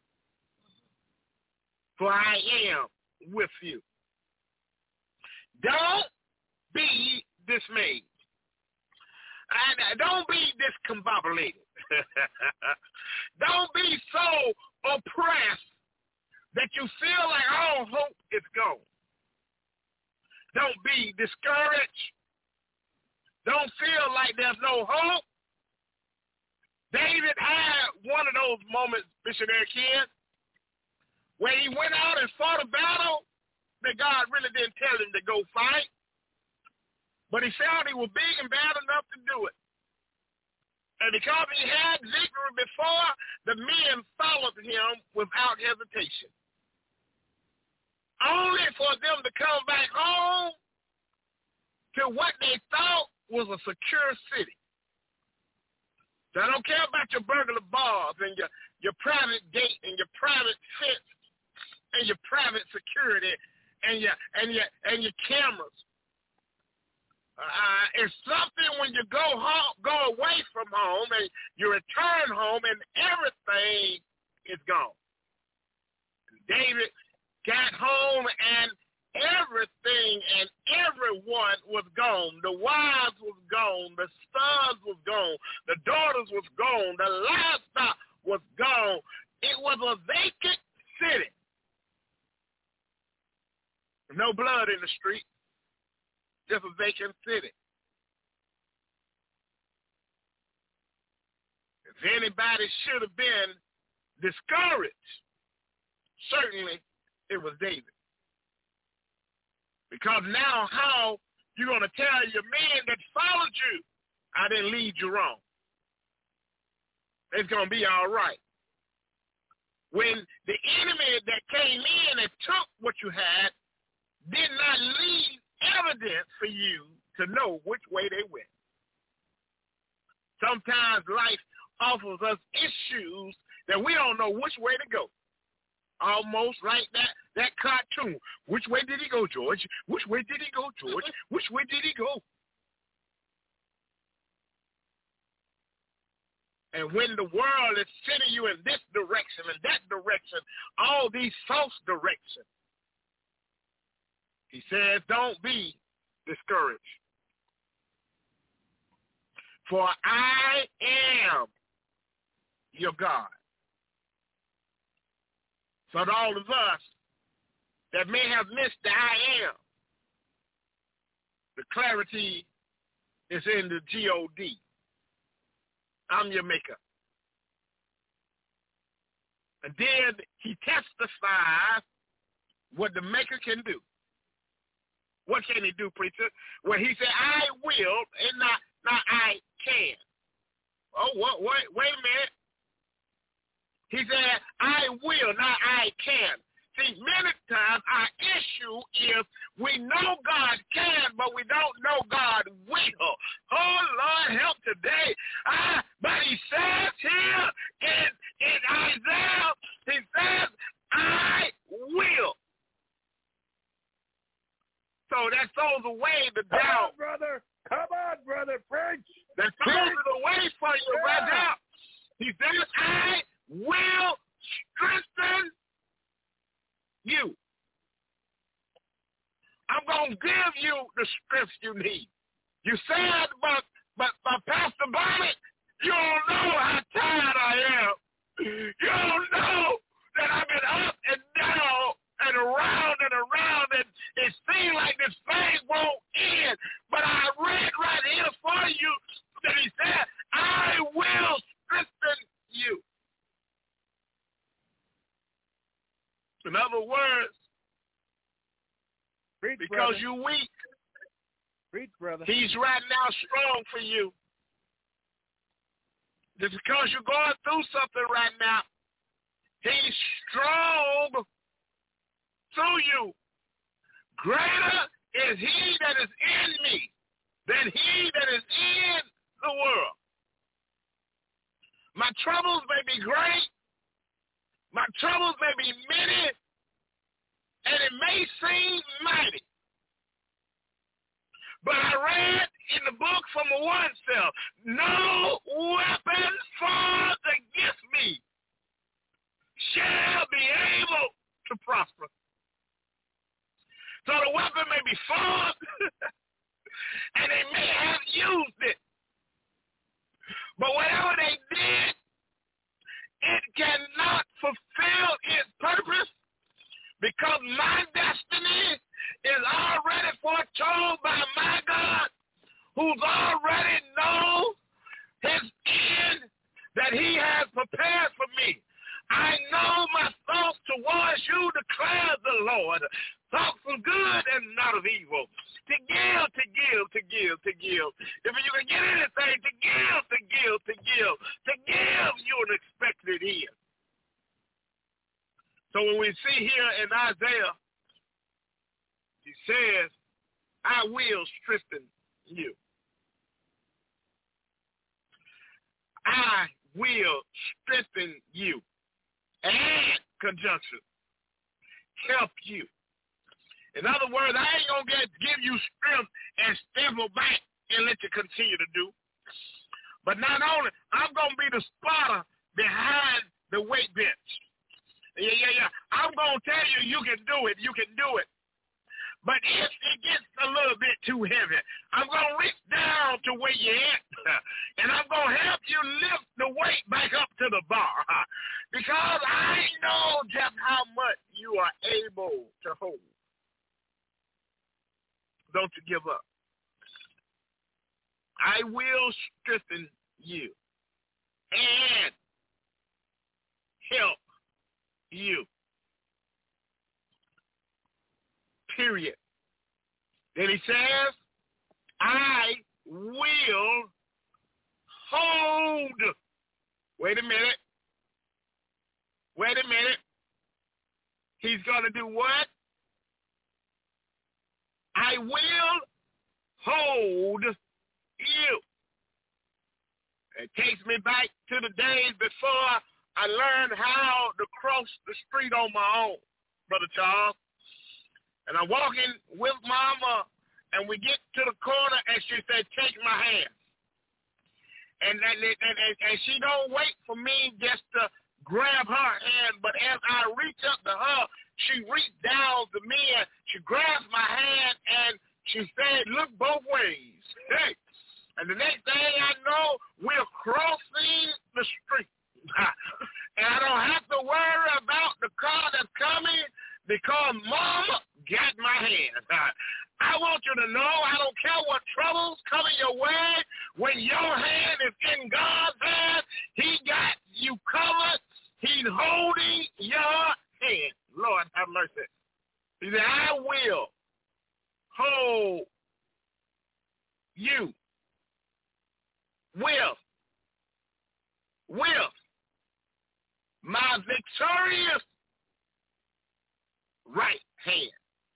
For I am with you. Don't be dismayed. And don't be discombobulated. Don't be so oppressed that you feel like all hope is gone. Don't be discouraged. Don't feel like there's no hope. David had one of those moments, missionary kids, where he went out and fought a battle that God really didn't tell him to go fight. But he felt he was big and bad enough to do it. And because he had victory before, the men followed him without hesitation. Only for them to come back home to what they thought was a secure city. So I don't care about your burglar bars and your, your private gate and your private fence and your private security and your and your and your cameras. Uh, it's something when you go home, go away from home and you return home and everything is gone. David got home and everything and everyone was gone. The wives was gone. The sons was gone. The daughters was gone. The livestock was gone. It was a vacant city. No blood in the street. Just a vacant city. If anybody should have been discouraged, certainly it was David. Because now how you going to tell your men that followed you, I didn't lead you wrong? It's going to be all right. When the enemy that came in and took what you had did not leave evidence for you to know which way they went. Sometimes life offers us issues that we don't know which way to go. Almost like that that cartoon. Which way did he go, George? Which way did he go, George? Which way did he go? And when the world is sending you in this direction and that direction, all these false directions, he says, don't be discouraged. For I am your God. So to all of us that may have missed the I am, the clarity is in the G O D. I'm your maker. And then he testifies what the maker can do. What can he do, preacher? Well, he said, I will, and not, not I can. Oh, what, wait, wait a minute. He said, I will, not I can. See, many times our issue is we know God can, but we don't know God will. Oh, Lord, help today. Ah, but he says here in, in Isaiah, he says, I will. So that throws away the doubt. Come on, brother. Come on, brother. Preach. That throws it away for you yeah. right now. He says, I will strengthen you. I'm going to give you the strength you need. You said, but, but, but Pastor Bonnet, you don't know how tired I am. You don't know that I've been up and down and around and around, and it seems like this thing won't end. But I read right here for you that he said, I will strengthen you. In other words, Preach, because brother. you're weak, Preach, brother. he's right now strong for you. Just because you're going through something right now, he's strong through you. Greater is he that is in me than he that is in the world. My troubles may be great. My troubles may be many, and it may seem mighty. But I read in the book from the one self, no weapon formed against me shall be able to prosper. So the weapon may be formed, and they may have used it. But whatever they did, it cannot fulfill its purpose because my destiny is already foretold by my God, who's already known his end that he has prepared for me. I know my thoughts towards you, declares the Lord, thoughts of good and not of evil, to give, to give, to give, to give. If you can get anything, to give, to give, to give, to give you an expected end. So when we see here in Isaiah, he says, I will strengthen you. I will strengthen you. And conjunction. Help you. In other words, I ain't going to get give you strength and stumble back and let you continue to do. But not only, I'm going to be the spotter behind the weight bench. Yeah, yeah, yeah. I'm going to tell you, you can do it. You can do it. But if it gets a little bit too heavy, I'm going to reach down to where you're at, and I'm going to help you lift the weight back up to the bar, because I know just how much you are able to hold. Don't you give up. I will strengthen you and help you. Period. Then he says, I will hold. Wait a minute. Wait a minute. He's going to do what? I will hold you. It takes me back to the days before I learned how to cross the street on my own. Brother Charles. And I'm walking with Mama, and we get to the corner, and she said, take my hand. And, and, and, and, and she don't wait for me just to grab her hand, but as I reach up to her, she reached down to me, and she grabs my hand, and she said, look both ways. Hey. And the next thing I know, we're crossing the street. And I don't have to worry about the car that's coming because Mama got my hand. I want you to know I don't care what troubles coming your way. When your hand is in God's hand, he got you covered. He's holding your hand. Lord, have mercy. He said, I will hold you with, with my victorious right hand.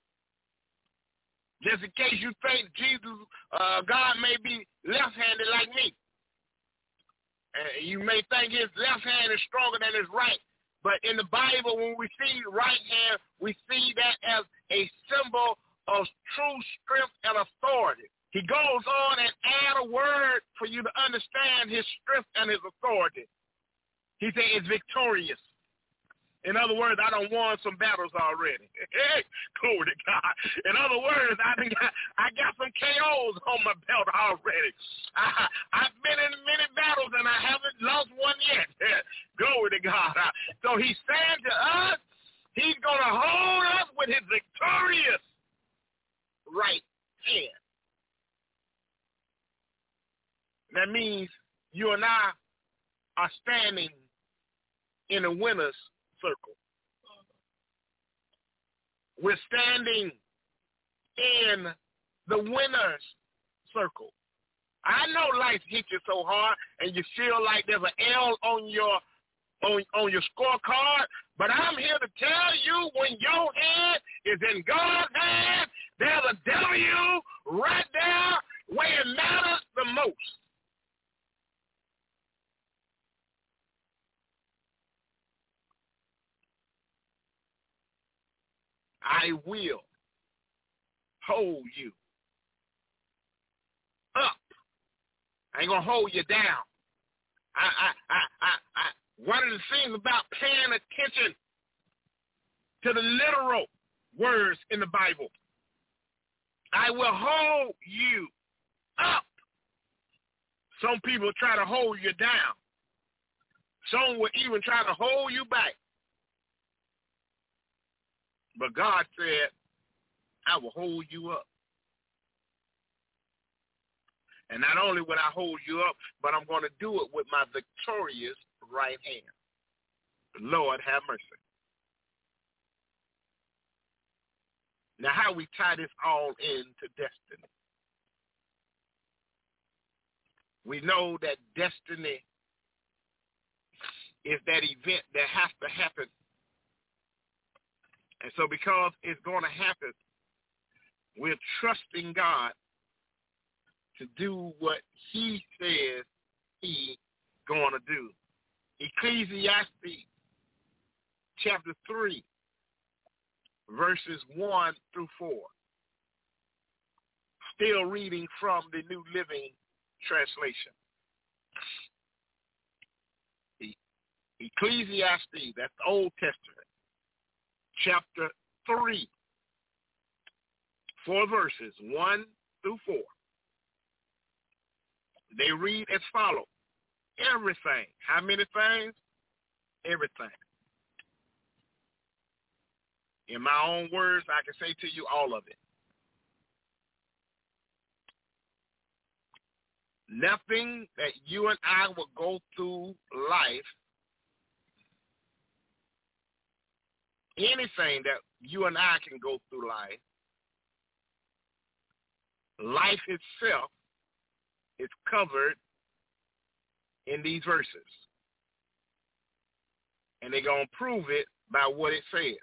Just in case you think Jesus, uh, God may be left-handed like me. And you may think his left hand is stronger than his right. But in the Bible, when we see right hand, we see that as a symbol of true strength and authority. He goes on and add a word for you to understand his strength and his authority. He said it's victorious. In other words, I done won some battles already. Glory to God. In other words, I done got, I got some K Os on my belt already. I, I've been in many battles and I haven't lost one yet. Glory to God. So he's saying to us, he's going to hold us with his victorious right hand. That means you and I are standing in a winner's circle. We're standing in the winner's circle. I know life hits you so hard and you feel like there's an L on your on, on your scorecard, but I'm here to tell you when your hand is in God's hand, there's a W right there where it matters the most. I will hold you up. I ain't going to hold you down. I, I, I, I, I, one of the things about paying attention to the literal words in the Bible, I will hold you up. Some people try to hold you down. Some will even try to hold you back. But God said, I will hold you up. And not only will I hold you up, but I'm going to do it with my victorious right hand. Lord, have mercy. Now, how we tie this all into destiny? We know that destiny is that event that has to happen. And so because it's going to happen, we're trusting God to do what he says he's going to do. Ecclesiastes chapter three, verses one through four. Still reading from the New Living Translation. Ecclesiastes, that's the Old Testament, chapter three, four verses, one through four. They read as follows. Everything. How many things? Everything. In my own words, I can say to you all of it. Nothing that you and I will go through life, anything that you and I can go through life, life itself is covered in these verses. And they're going to prove it by what it says.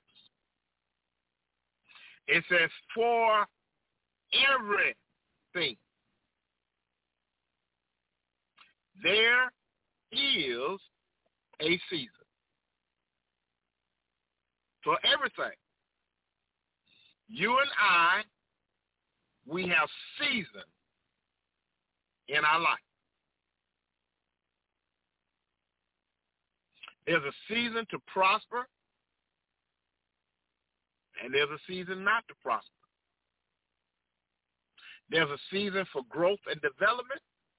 It says, for everything there is a season. For everything. You and I, we have season in our life. There's a season to prosper, and there's a season not to prosper. There's a season for growth and development,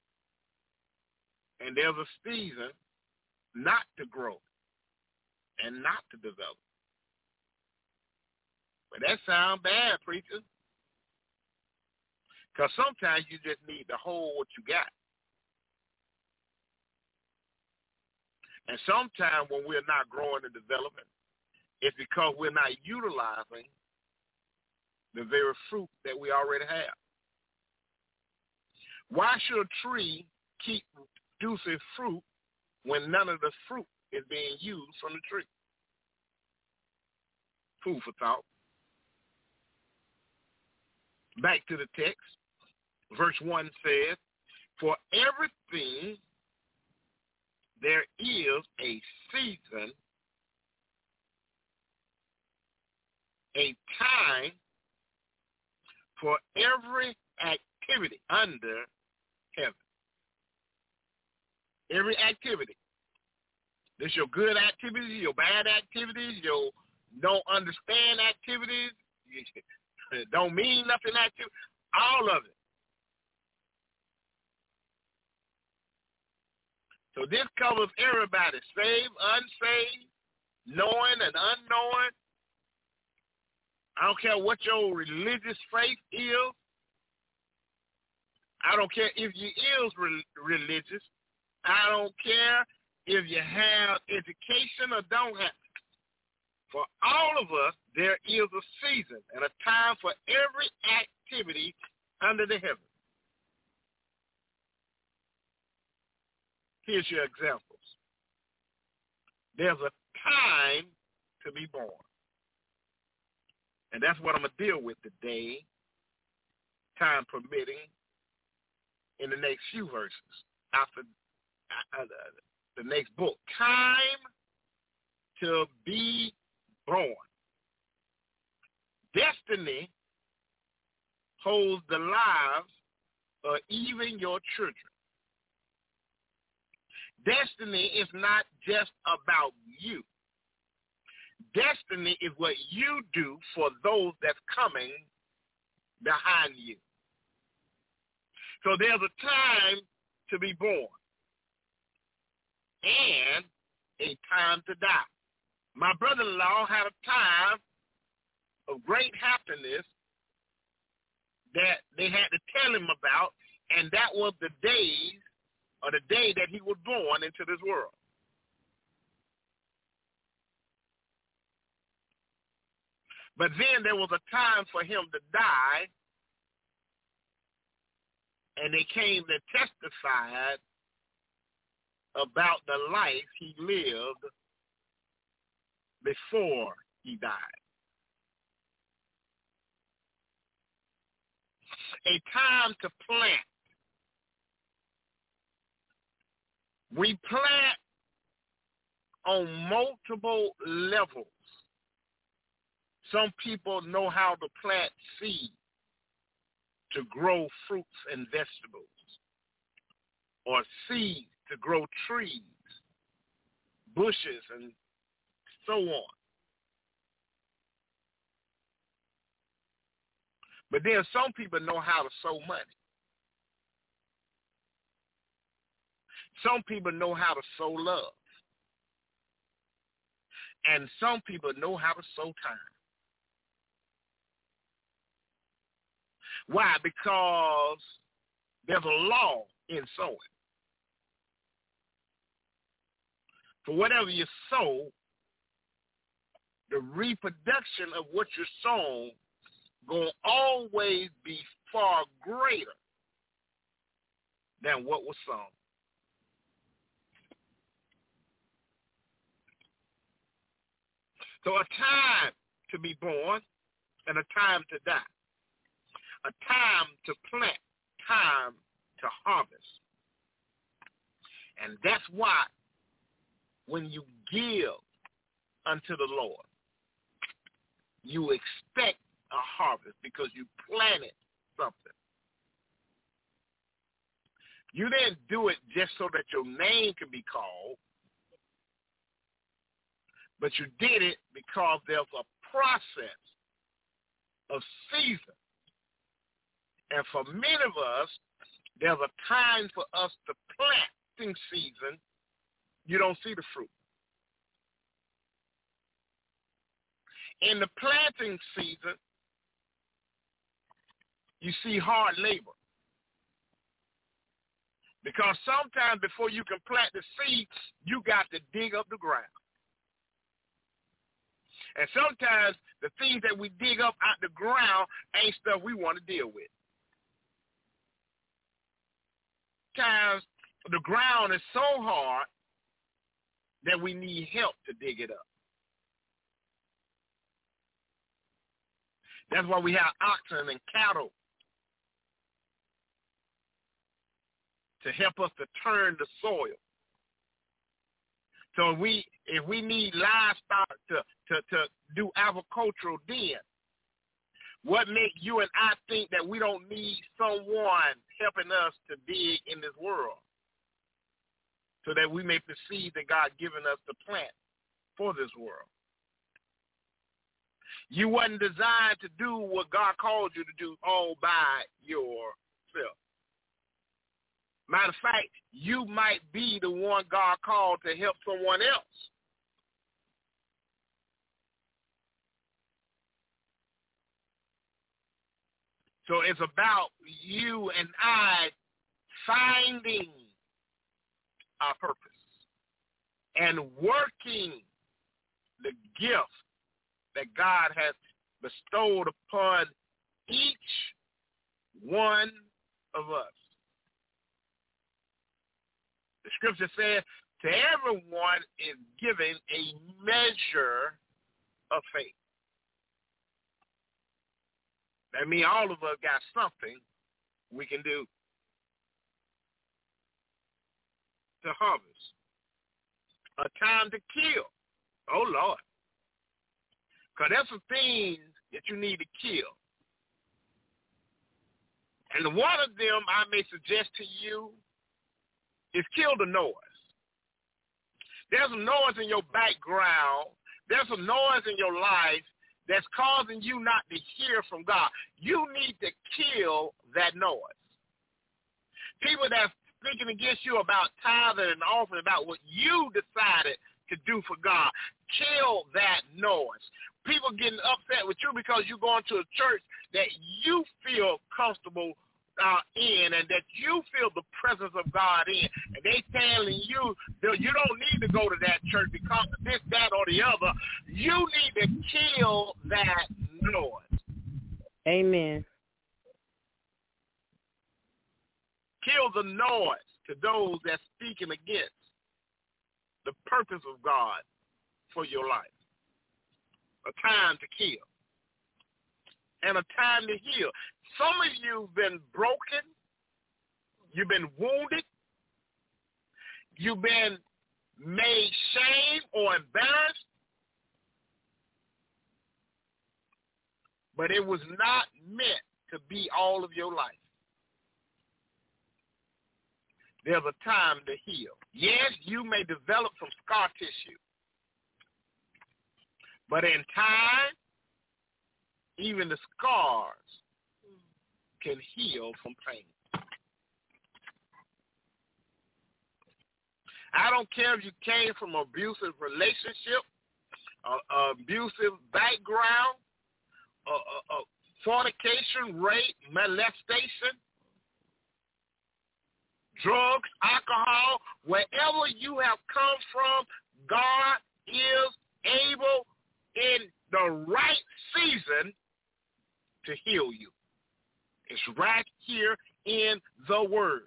and there's a season not to grow and not to develop. But that sounds bad, preacher, because sometimes you just need to hold what you got. And sometimes when we're not growing and developing, it's because we're not utilizing the very fruit that we already have. Why should a tree keep producing fruit when none of the fruit is being used from the tree? Food for thought. Back to the text. Verse one says, for everything there is a season, a time for every activity under heaven. Every activity. This your good activities, your bad activities, your don't understand activities, don't mean nothing activities, all of it. So this covers everybody, saved, unsaved, knowing and unknowing. I don't care what your religious faith is. I don't care if you is re- religious. I don't care if you have education or don't have. For all of us, there is a season and a time for every activity under the heaven. Here's your examples. There's a time to be born. And that's what I'm going to deal with today, time permitting, in the next few verses after uh, the next book. Time to be born. Destiny holds the lives of even your children. Destiny is not just about you. Destiny is what you do for those that's coming behind you. So there's a time to be born and a time to die. My brother-in-law had a time of great happiness that they had to tell him about, and that was the days or the day that he was born into this world. But then there was a time for him to die, and they came and testified about the life he lived before he died. A time to plant. We plant on multiple levels. Some people know how to plant seeds to grow fruits and vegetables, or seeds to grow trees, bushes, and so on. But then some people know how to sow money. Some people know how to sow love. And some people know how to sow time. Why? Because there's a law in sowing. For whatever you sow, the reproduction of what you're sowing going to always be far greater than what was sown. So a time to be born and a time to die. A time to plant, time to harvest. And that's why when you give unto the Lord, you expect a harvest because you planted something. You didn't do it just so that your name could be called, but you did it because there's a process of season. And for many of us, there's a time for us to planting season. You don't see the fruit. In the planting season, you see hard labor. Because sometimes before you can plant the seed, you got to dig up the ground. And sometimes the things that we dig up out the ground ain't stuff we want to deal with. Sometimes the ground is so hard that we need help to dig it up. That's why we have oxen and cattle to help us to turn the soil. So if we if we need livestock to, to, to do agricultural then, what makes you and I think that we don't need someone helping us to dig in this world so that we may perceive that God given us the plant for this world? You wasn't designed to do what God called you to do all by yourself. Matter of fact, you might be the one God called to help someone else. So it's about you and I finding our purpose and working the gift that God has bestowed upon each one of us. The scripture says, to everyone is given a measure of faith. That means all of us got something we can do to harvest. A time to kill. Oh, Lord. Because there's some things that you need to kill. And one of them I may suggest to you is kill the noise. There's a noise in your background. There's a noise in your life that's causing you not to hear from God. You need to kill that noise. People that's speaking against you about tithing and offering, about what you decided to do for God, kill that noise. People getting upset with you because you're going to a church that you feel comfortable uh, in and that you feel the presence of God in. And they telling you that you don't need to go to that church because of this, that, or the other. You need to kill that noise. Amen. Kill the noise to those that's speaking against the purpose of God for your life. A time to kill and a time to heal. Some of you have been broken. You've been wounded. You've been made shame or embarrassed. But it was not meant to be all of your life. There's a time to heal. Yes, you may develop some scar tissue. But in time, even the scars can heal from pain. I don't care if you came from an abusive relationship, an abusive background, a, a, a fornication, rape, molestation, drugs, alcohol, wherever you have come from, God is able in the right season to heal you. It's right here in the Word.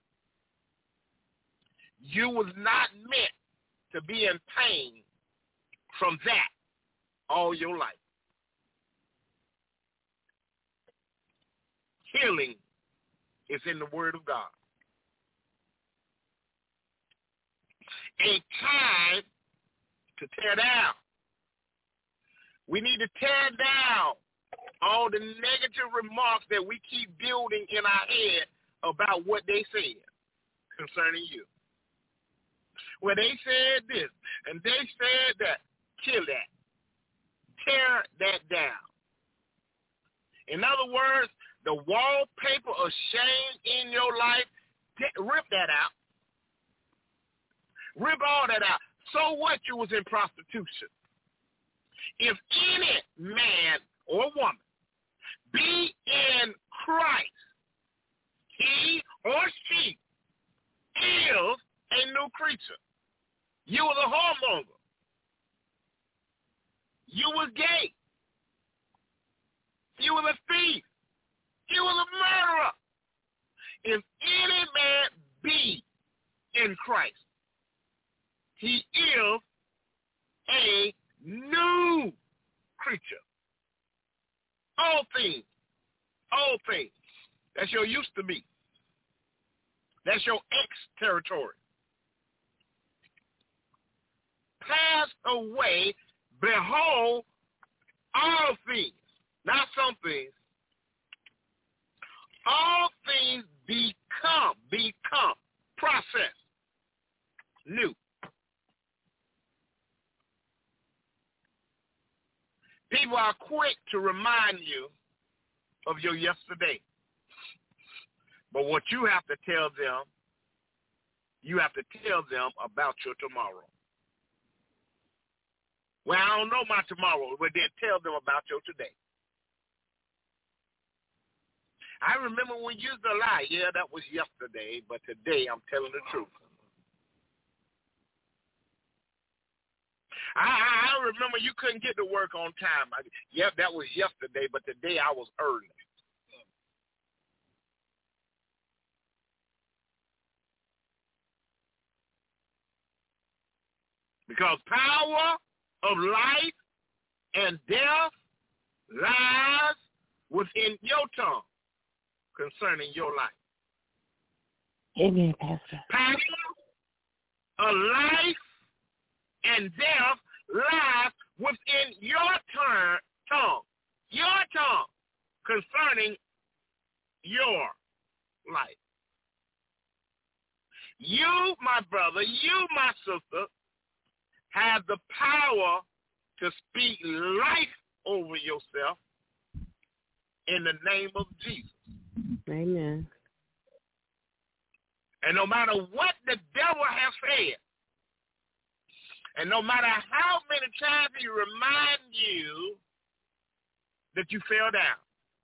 You was not meant to be in pain from that all your life. Healing is in the Word of God. A time to tear down. We need to tear down all the negative remarks that we keep building in our head about what they said concerning you. Well, they said this, and they said that. Kill that. Tear that down. In other words, the wallpaper of shame in your life, rip that out. Rip all that out. So what you was in prostitution? If any man or woman be in Christ, he or she is a new creature. You was a whoremonger. You was gay. You was a thief. You was a murderer. If any man be in Christ, he is a new creature. All things, all things. That's your used to be. That's your ex-territory. Passed away, behold, all things, not some things, all things become, become, process, new. People are quick to remind you of your yesterday. But what you have to tell them, you have to tell them about your tomorrow. Well, I don't know my tomorrow, but then tell them about your today. I remember when you used to lie. Yeah, that was yesterday, but today I'm telling the truth. I, I, I remember you couldn't get to work on time. I, yep, that was yesterday, but today I was early. Because power of life and death lies within your tongue concerning your life. Amen, Pastor. Power of life and death lies within your turn, tongue, your tongue concerning your life. You, my brother, you, my sister, have the power to speak life over yourself in the name of Jesus. Amen. And no matter what the devil has said, and no matter how many times he reminds you that you fell down,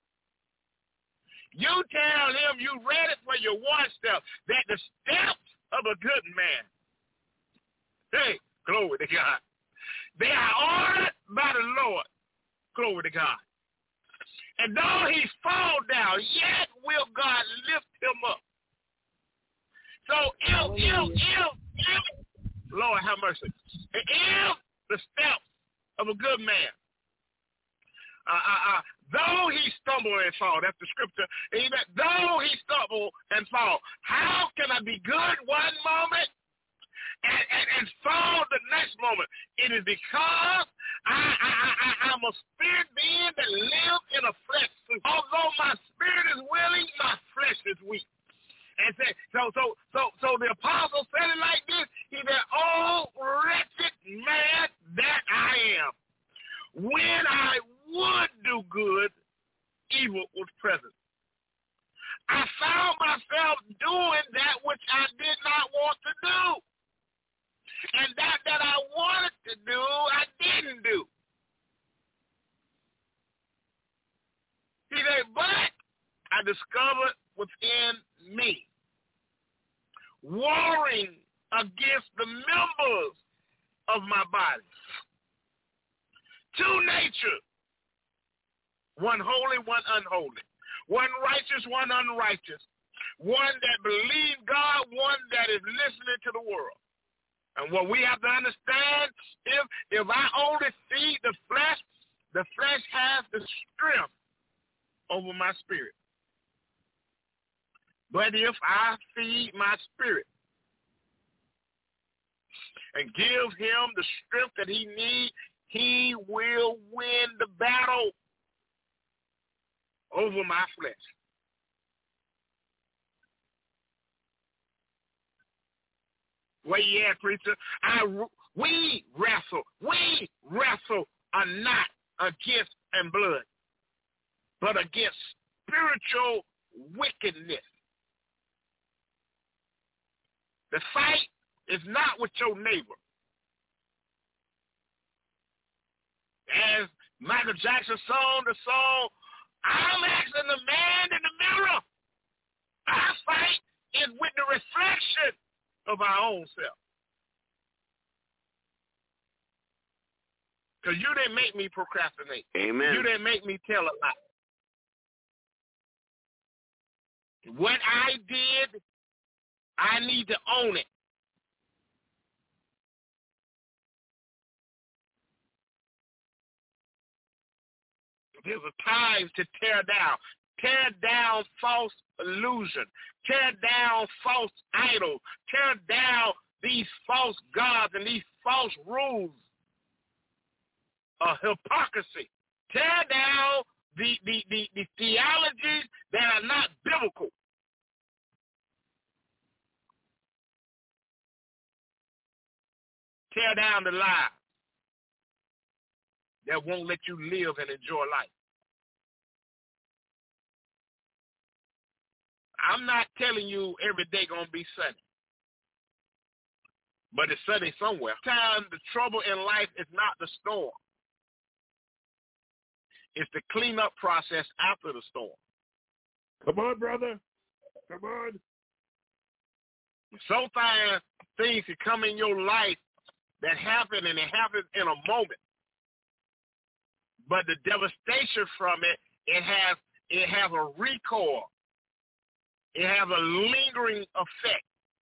you tell him you ready for your one step, that the steps of a good man, hey, glory to God, they are ordered by the Lord, glory to God. And though he fall down, yet will God lift him up. So if, if, if, if, Lord have mercy, if the steps of a good man, uh, uh, uh, though he stumble and fall, that's the scripture, amen, though he stumble and fall, how can I be good one moment and, and, and fall the next moment? It is because I, I, I, I'm a spirit being that lives in a flesh suit. Although my spirit is willing, my flesh is weak. And say, so, so, so, so the apostle said it like this. He said, "Oh, wretched man that I am, when I would do good, evil was present. I found myself doing that which I did not want to do. And that that I wanted to do, I didn't do." He said, but I discovered within me, warring against the members of my body, two natures, one holy, one unholy, one righteous, one unrighteous, one that believes God, one that is listening to the world. And what we have to understand, if if I only feed the flesh, the flesh has the strength over my spirit. But if I feed my spirit and give him the strength that he needs, he will win the battle. over my flesh. Where you at, preacher? I, we wrestle. We wrestle are not against and blood, but against spiritual wickedness. The fight is not with your neighbor. As Michael Jackson sung the song, I'm asking the man in the mirror. Our fight is with the reflection of our own self. Because you didn't make me procrastinate. Amen. You didn't make me tell a lie. What I did, I need to own it. There's a time to tear down. Tear down false illusion. Tear down false idols. Tear down these false gods and these false rules of hypocrisy. Tear down the, the, the, the theologies that are not biblical. Tear down the lies that won't let you live and enjoy life. I'm not telling you every day going to be sunny, but it's sunny somewhere. Sometimes the trouble in life is not the storm. It's the cleanup process after the storm. Come on, brother. Come on. Sometimes things can come in your life that happen, and it happens in a moment. But the devastation from it, it has it has a recoil. It has a lingering effect.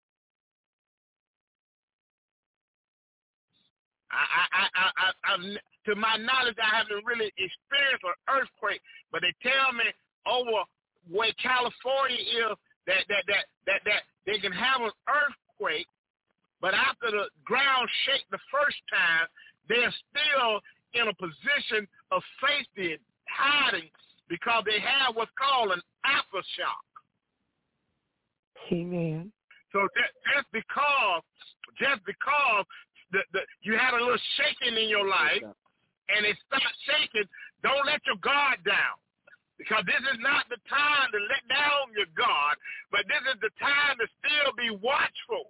I, I, I, I, I, to my knowledge, I haven't really experienced an earthquake, but they tell me over where California is that that that that, that they can have an earthquake, but after the ground shake the first time, they're still in a position of safety, hiding, because they have what's called an aftershock. Amen. So that, just because, just because the, the, you had a little shaking in your life, and it stopped shaking, don't let your guard down. Because this is not the time to let down your guard, but this is the time to still be watchful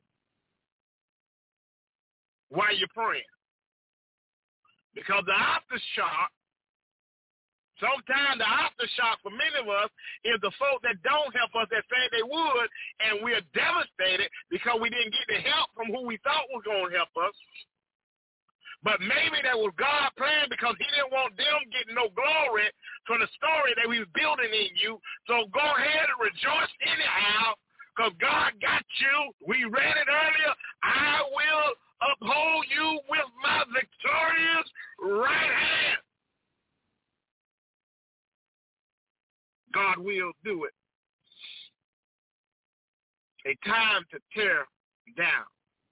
while you're praying. Because the aftershock, sometimes the aftershock for many of us is the folk that don't help us that say they would, and we're devastated because we didn't get the help from who we thought was going to help us. But maybe that was God's plan because he didn't want them getting no glory from the story that we was building in you. So go ahead and rejoice anyhow because God got you. We read it earlier. I will uphold you with my victorious right hand. God will do it. A time to tear down.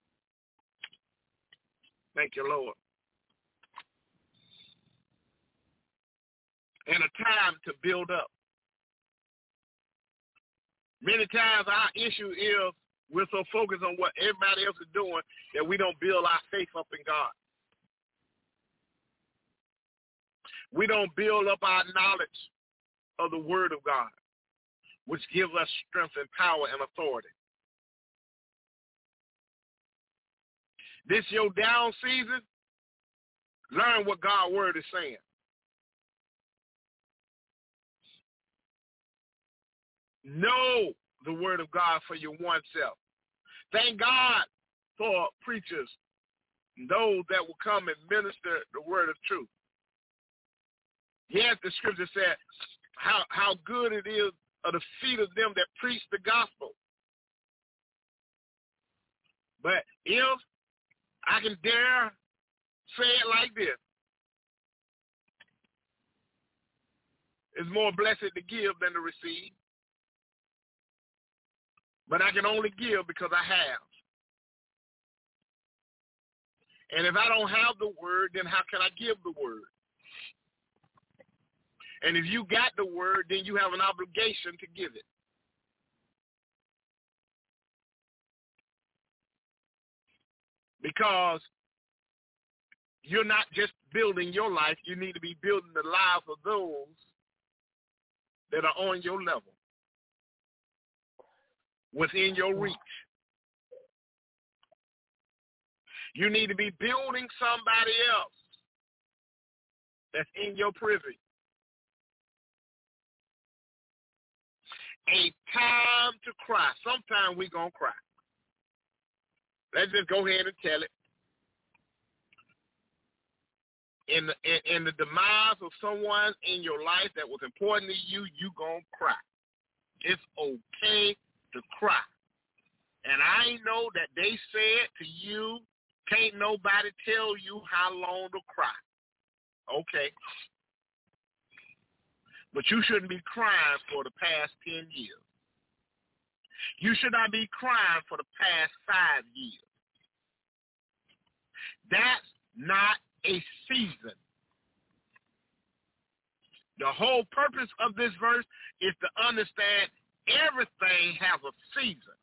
Thank you, Lord. And a time to build up. Many times our issue is we're so focused on what everybody else is doing that we don't build our faith up in God. We don't build up our knowledge of the Word of God, which gives us strength and power and authority. This your down season, learn what God's Word is saying. Know the Word of God for your one self. Thank God for preachers, those that will come and minister the word of truth. Yes, the scripture said how, how good it is of the feet of them that preach the gospel. But if I can dare say it like this, it's more blessed to give than to receive. But I can only give because I have. And if I don't have the word, then how can I give the word? And if you got the word, then you have an obligation to give it. Because you're not just building your life, you need to be building the lives of those that are on your level, within your reach. You need to be building somebody else that's in your privy. A time to cry. Sometime we're going to cry. Let's just go ahead and tell it. In the, in, in the demise of someone in your life that was important to you, you going to cry. It's okay to cry. And I know that they said to you, can't nobody tell you how long to cry. Okay. But you shouldn't be crying for the past ten years. You should not be crying for the past five years. That's not a season. The whole purpose of this verse is to understand everything has a season.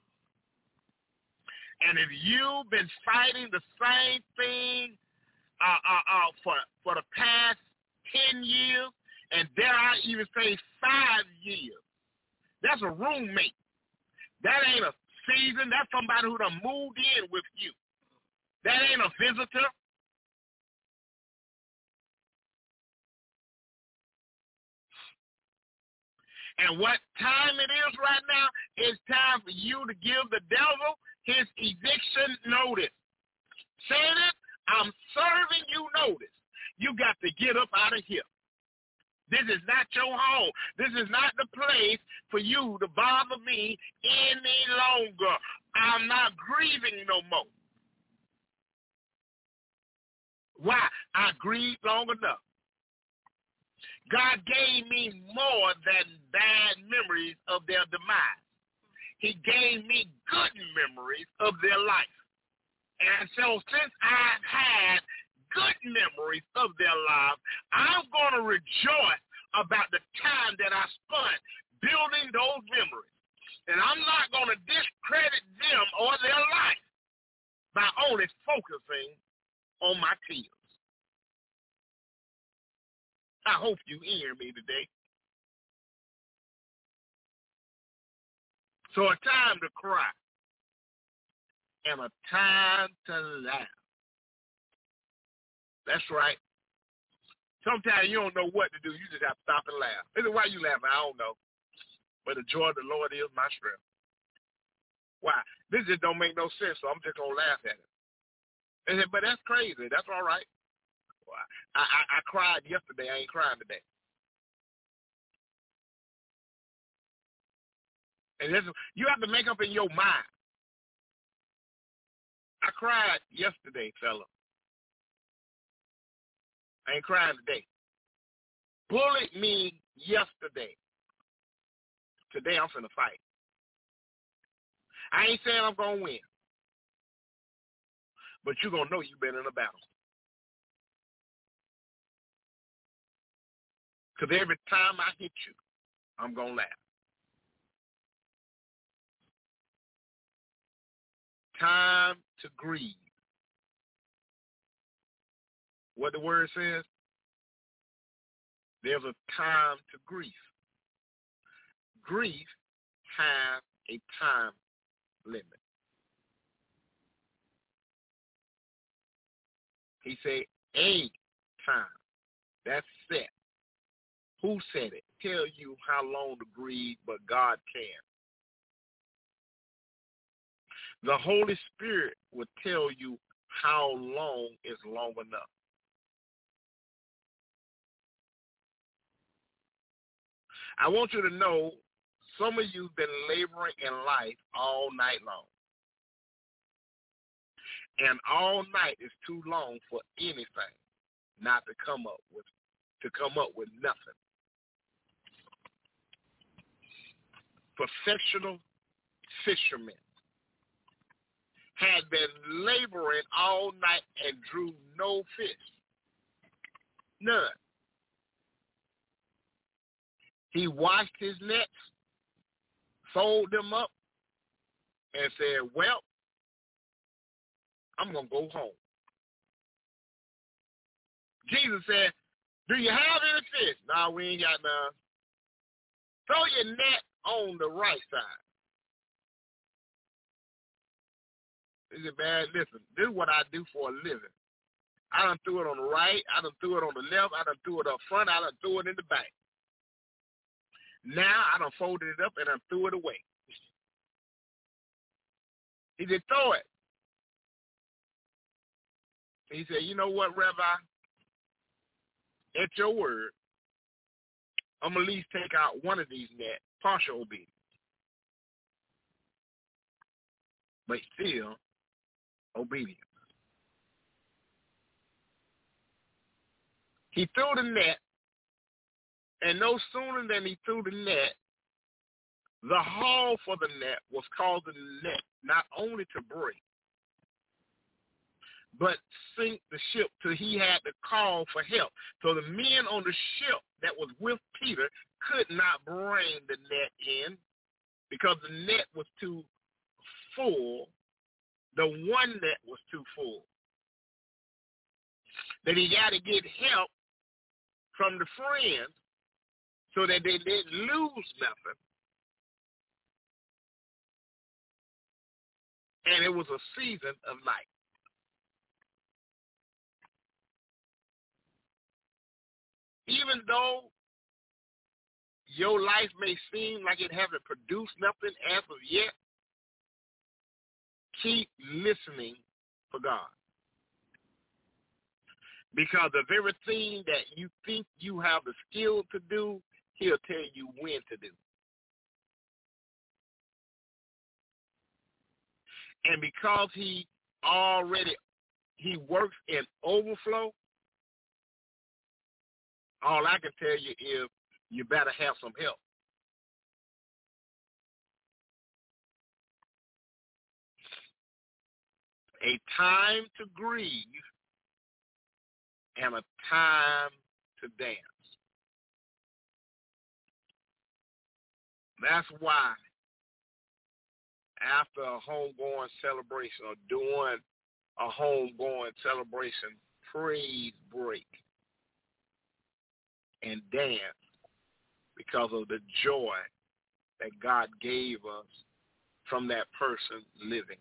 And if you've been fighting the same thing uh, uh, uh, for for the past ten years, and dare I even say five years, that's a roommate. That ain't a season. That's somebody who done moved in with you. That ain't a visitor. And what time it is right now, it's time for you to give the devil his eviction notice. Saying it, I'm serving you notice. You got to get up out of here. This is not your home. This is not the place for you to bother me any longer. I'm not grieving no more. Why? I grieved long enough. God gave me more than bad memories of their demise. He gave me good memories of their life. And so since I've had good memories of their lives, I'm going to rejoice about the time that I spent building those memories. And I'm not going to discredit them or their life by only focusing on my tears. I hope you hear me today. So a time to cry and a time to laugh. That's right. Sometimes you don't know what to do. You just have to stop and laugh. This is why you laughing. I don't know. But the joy of the Lord is my strength. Why? This just don't make no sense, so I'm just going to laugh at it. They said, but that's crazy. That's all right. I, I, I cried yesterday. I ain't crying today. And this, you have to make up in your mind. I cried yesterday, fella. I ain't crying today. Bullied me yesterday. Today I'm finna fight. I ain't saying I'm gonna win. But you're gonna know you've been in a battle. Because every time I hit you, I'm going to laugh. Time to grieve. What the word says, there's a time to grief. Grief has a time limit. He said a time. That's set. Who said it? Tell you how long to grieve, but God can. The Holy Spirit will tell you how long is long enough. I want you to know some of you have been laboring in life all night long. And all night is too long for anything not to come up with, to come up with nothing. Professional fishermen had been laboring all night and drew no fish. None. He washed his nets, folded them up, and said, well, I'm going to go home. Jesus said, do you have any fish? No, we ain't got none. Throw your net on the right side. He said, man, listen, this is what I do for a living. I done threw it on the right. I done threw it on the left. I done threw it up front. I done threw it in the back. Now I done folded it up and I threw it away. He said, throw it. He said, you know what, Rabbi? At your word, I'm going to at least take out one of these nets, partial obedience. But still obedience. He threw the net, and no sooner than he threw the net, the haul for the net was causing the net not only to break, but sink the ship till he had to call for help. So the men on the ship that was with Peter could not bring the net in because the net was too full. The one net was too full. That he got to get help from the friends so that they didn't lose nothing. And it was a season of night. Even though your life may seem like it hasn't produced nothing as of yet, keep listening for God. Because the very thing that you think you have the skill to do, he'll tell you when to do. And because he already, he works in overflow, all I can tell you is you better have some help. A time to grieve and a time to dance. That's why after a homegoing celebration or during a homegoing celebration, praise break and dance because of the joy that God gave us from that person living.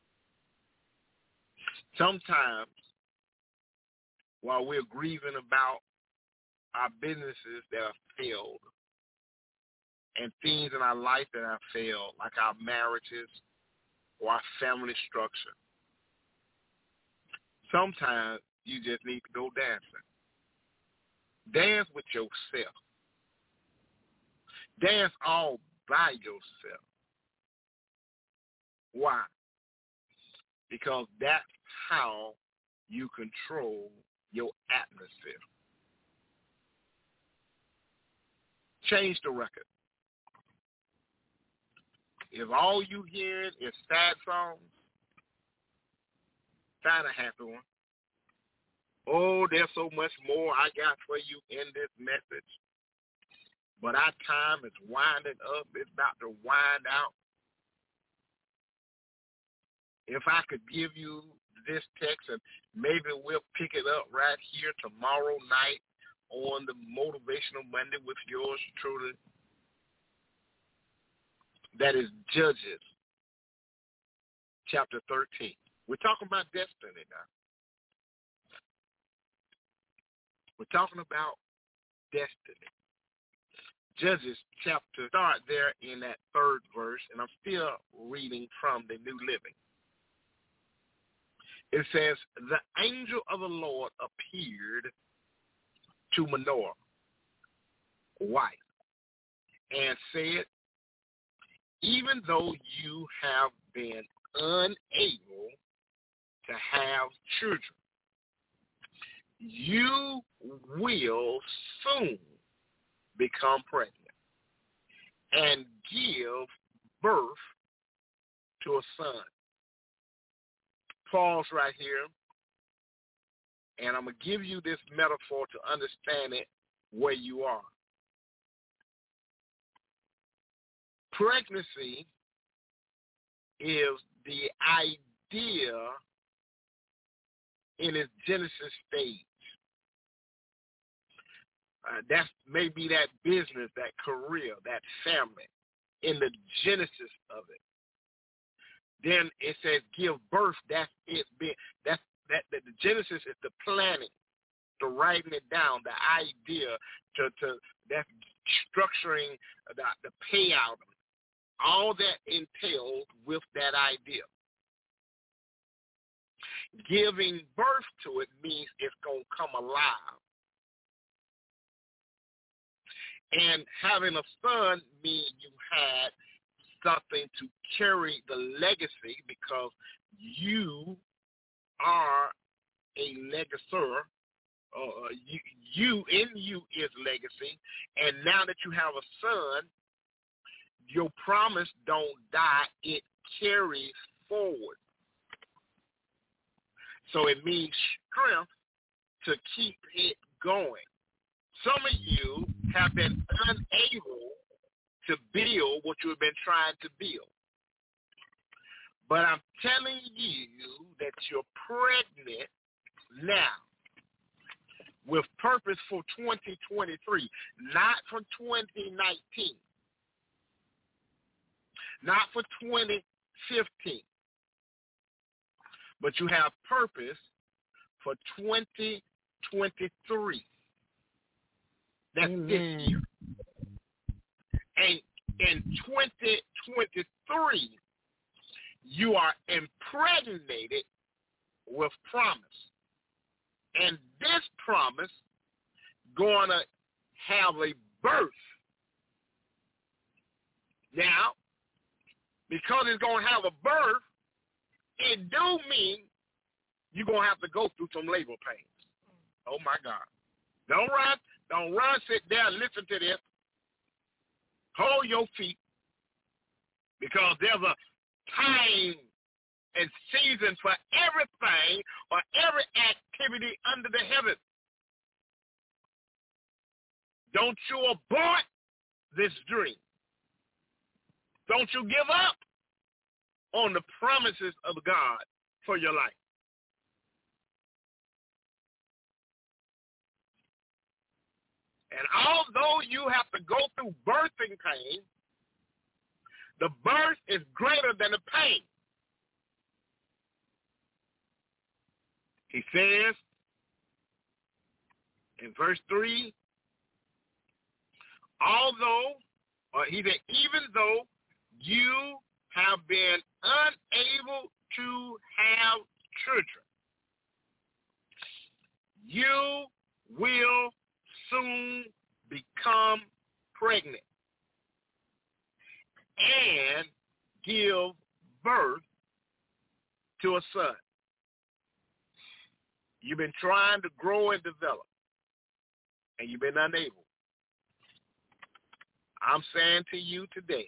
Sometimes, while we're grieving about our businesses that have failed and things in our life that have failed, like our marriages or our family structure, sometimes you just need to go dancing. Dance with yourself. Dance all by yourself. Why? Because that's how you control your atmosphere. Change the record. If all you hear is sad songs, find a happy one. Oh, there's so much more I got for you in this message. But our time is winding up. It's about to wind out. If I could give you this text, and maybe we'll pick it up right here tomorrow night on the Motivational Monday with yours truly. That is Judges chapter thirteen. We're talking about destiny now. We're talking about destiny. Judges chapter, start there in that third verse, and I'm still reading from the New Living. It says, the angel of the Lord appeared to Manoah, wife, and said, even though you have been unable to have children, you will soon become pregnant and give birth to a son. Pause right here, and I'm going to give you this metaphor to understand it where you are. pregnancy is the idea in its genesis stage. Uh, that's maybe that business, that career, that family, in the genesis of it. Then it says give birth. That's it. Being that's that, that. The genesis is the planning, the writing it down, the idea to to that structuring the, the payout. All that entails with that idea. Giving birth to it means it's going to come alive. And having a son means you had something to carry the legacy because you are a legacer. Uh, you, you in you is legacy. And now that you have a son, your promise don't die. It carries forward. So it means strength to keep it going. Some of you have been unable to build what you have been trying to build. But I'm telling you that you're pregnant now with purpose for twenty twenty-three, not for twenty nineteen, not for twenty fifteen, but you have purpose for twenty twenty-three. That's Amen. This year. And in twenty twenty-three, you are impregnated with promise. And this promise going to have a birth. Now, because it's going to have a birth, it do mean you're going to have to go through some labor pains. Oh, my God. Don't run. Don't run, sit down, listen to this. Hold your feet because there's a time and season for everything or every activity under the heaven. Don't you abort this dream. Don't you give up on the promises of God for your life. And although you have to go through birthing pain, the birth is greater than the pain. He says in verse three, although, or he said, even though you have been unable to have children, you will soon become pregnant and give birth to a son. You've been trying to grow and develop, and you've been unable. I'm saying to you today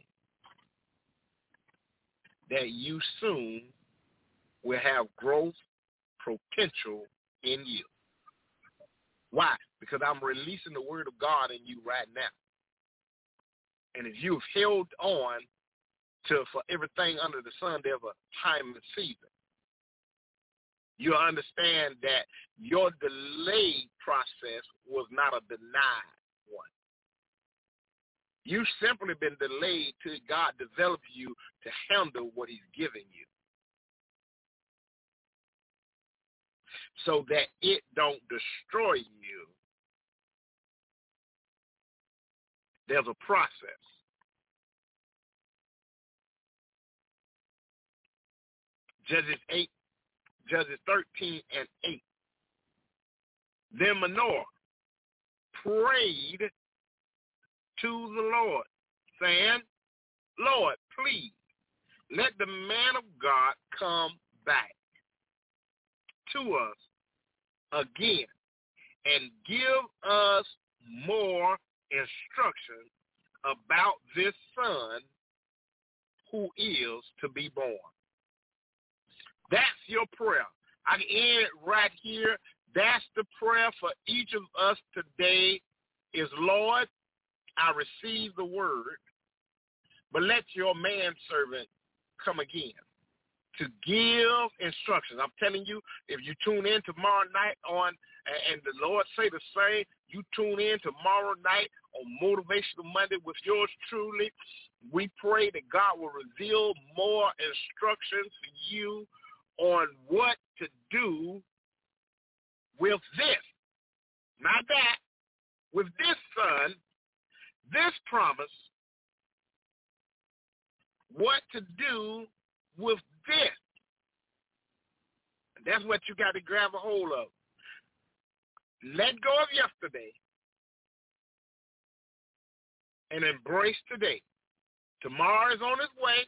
that you soon will have growth potential in you. Why? Because I'm releasing the word of God in you right now. And if you've held on to for everything under the sun, there's a time and season. You'll understand that your delayed process was not a denied one. You've simply been delayed till God developed you to handle what he's giving you, so that it don't destroy you. There's a process. Judges eight, Judges thirteen and eight. Then Manoah prayed to the Lord, saying, Lord, please let the man of God come back to us again and give us more instruction about this son who is to be born. That's your prayer. I can end it right here. That's the prayer for each of us today is, Lord, I receive the word but let your manservant come again to give instructions. I'm telling you, if you tune in tomorrow night on, and the Lord say the same, you tune in tomorrow night on Motivational Monday with yours truly. We pray that God will reveal more instructions to you on what to do with this. Not that. With this son, this promise, what to do with this. And that's what you got to grab a hold of. Let go of yesterday and embrace today. Tomorrow is on its way,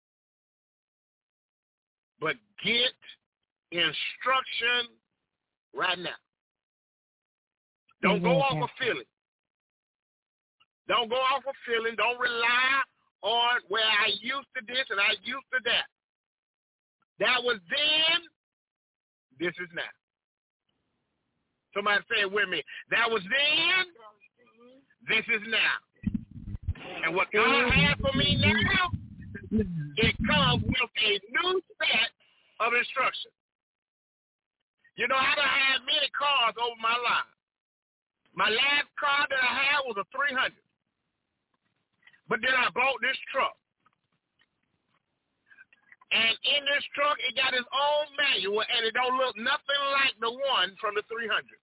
but get instruction right now. Don't go off of feeling. Don't go off of feeling. Don't rely on where I used to this and I used to that. That was then. This is now. Somebody say it with me. That was then. This is now. And what God has for me now, it comes with a new set of instructions. You know, I done had many cars over my life. My last car that I had was a three hundred. But then I bought this truck. And in this truck, it got its own manual, and it don't look nothing like the one from the three hundred.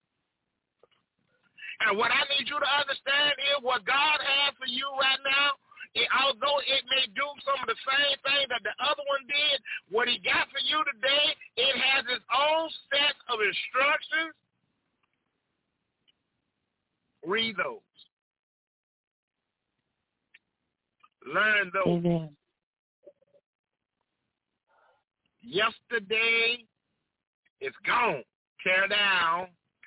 And what I need you to understand is what God has for you right now, it, although it may do some of the same thing that the other one did, what he got for you today, it has its own set of instructions. Read those. Learn those. Amen. Yesterday is gone. Tear down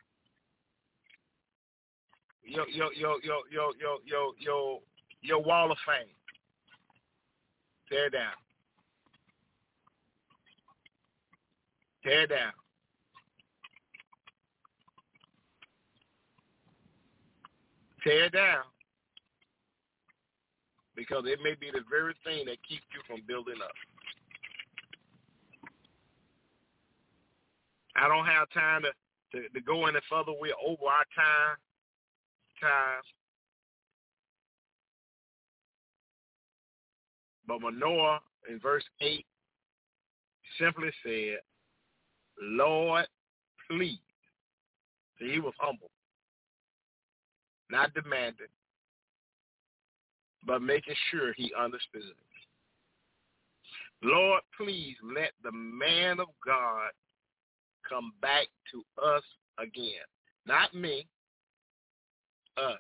your your your your your your your your, your wall of fame. Tear down. Tear down. Tear down. Because it may be the very thing that keeps you from building up. I don't have time to, to, to go any further. We're over our time. time. But Manoah in verse eight simply said, Lord, please. See, he was humble. Not demanding, but making sure he understood. Lord, please let the man of God come back to us again. Not me, us.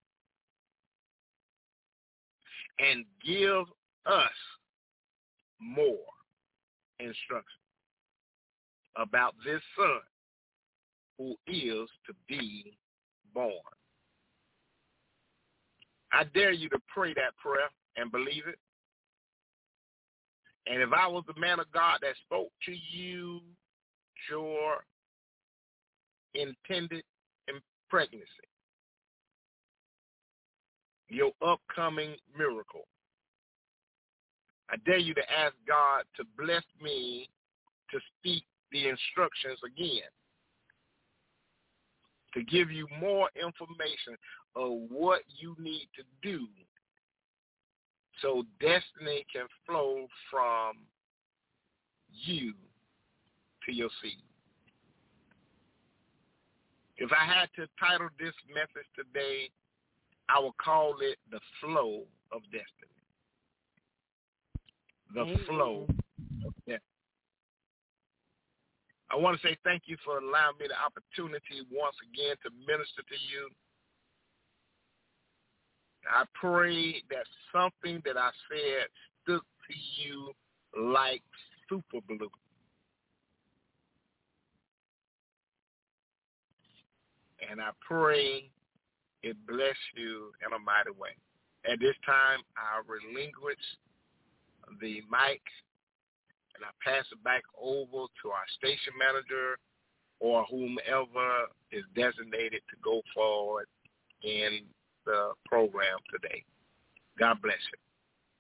And give us more instruction about this son who is to be born. I dare you to pray that prayer and believe it. And if I was the man of God that spoke to you, your intended pregnancy, your upcoming miracle, I dare you to ask God to bless me to speak the instructions again, to give you more information of what you need to do so destiny can flow from you to your seed. If I had to title this message today, I would call it The Flow of Destiny. The Amen. Flow of Destiny. I want to say thank you for allowing me the opportunity once again to minister to you. I pray that something that I said stuck to you like super glue. And I pray it bless you in a mighty way. At this time, I relinquish the mic and I pass it back over to our station manager or whomever is designated to go forward in the program today. God bless you.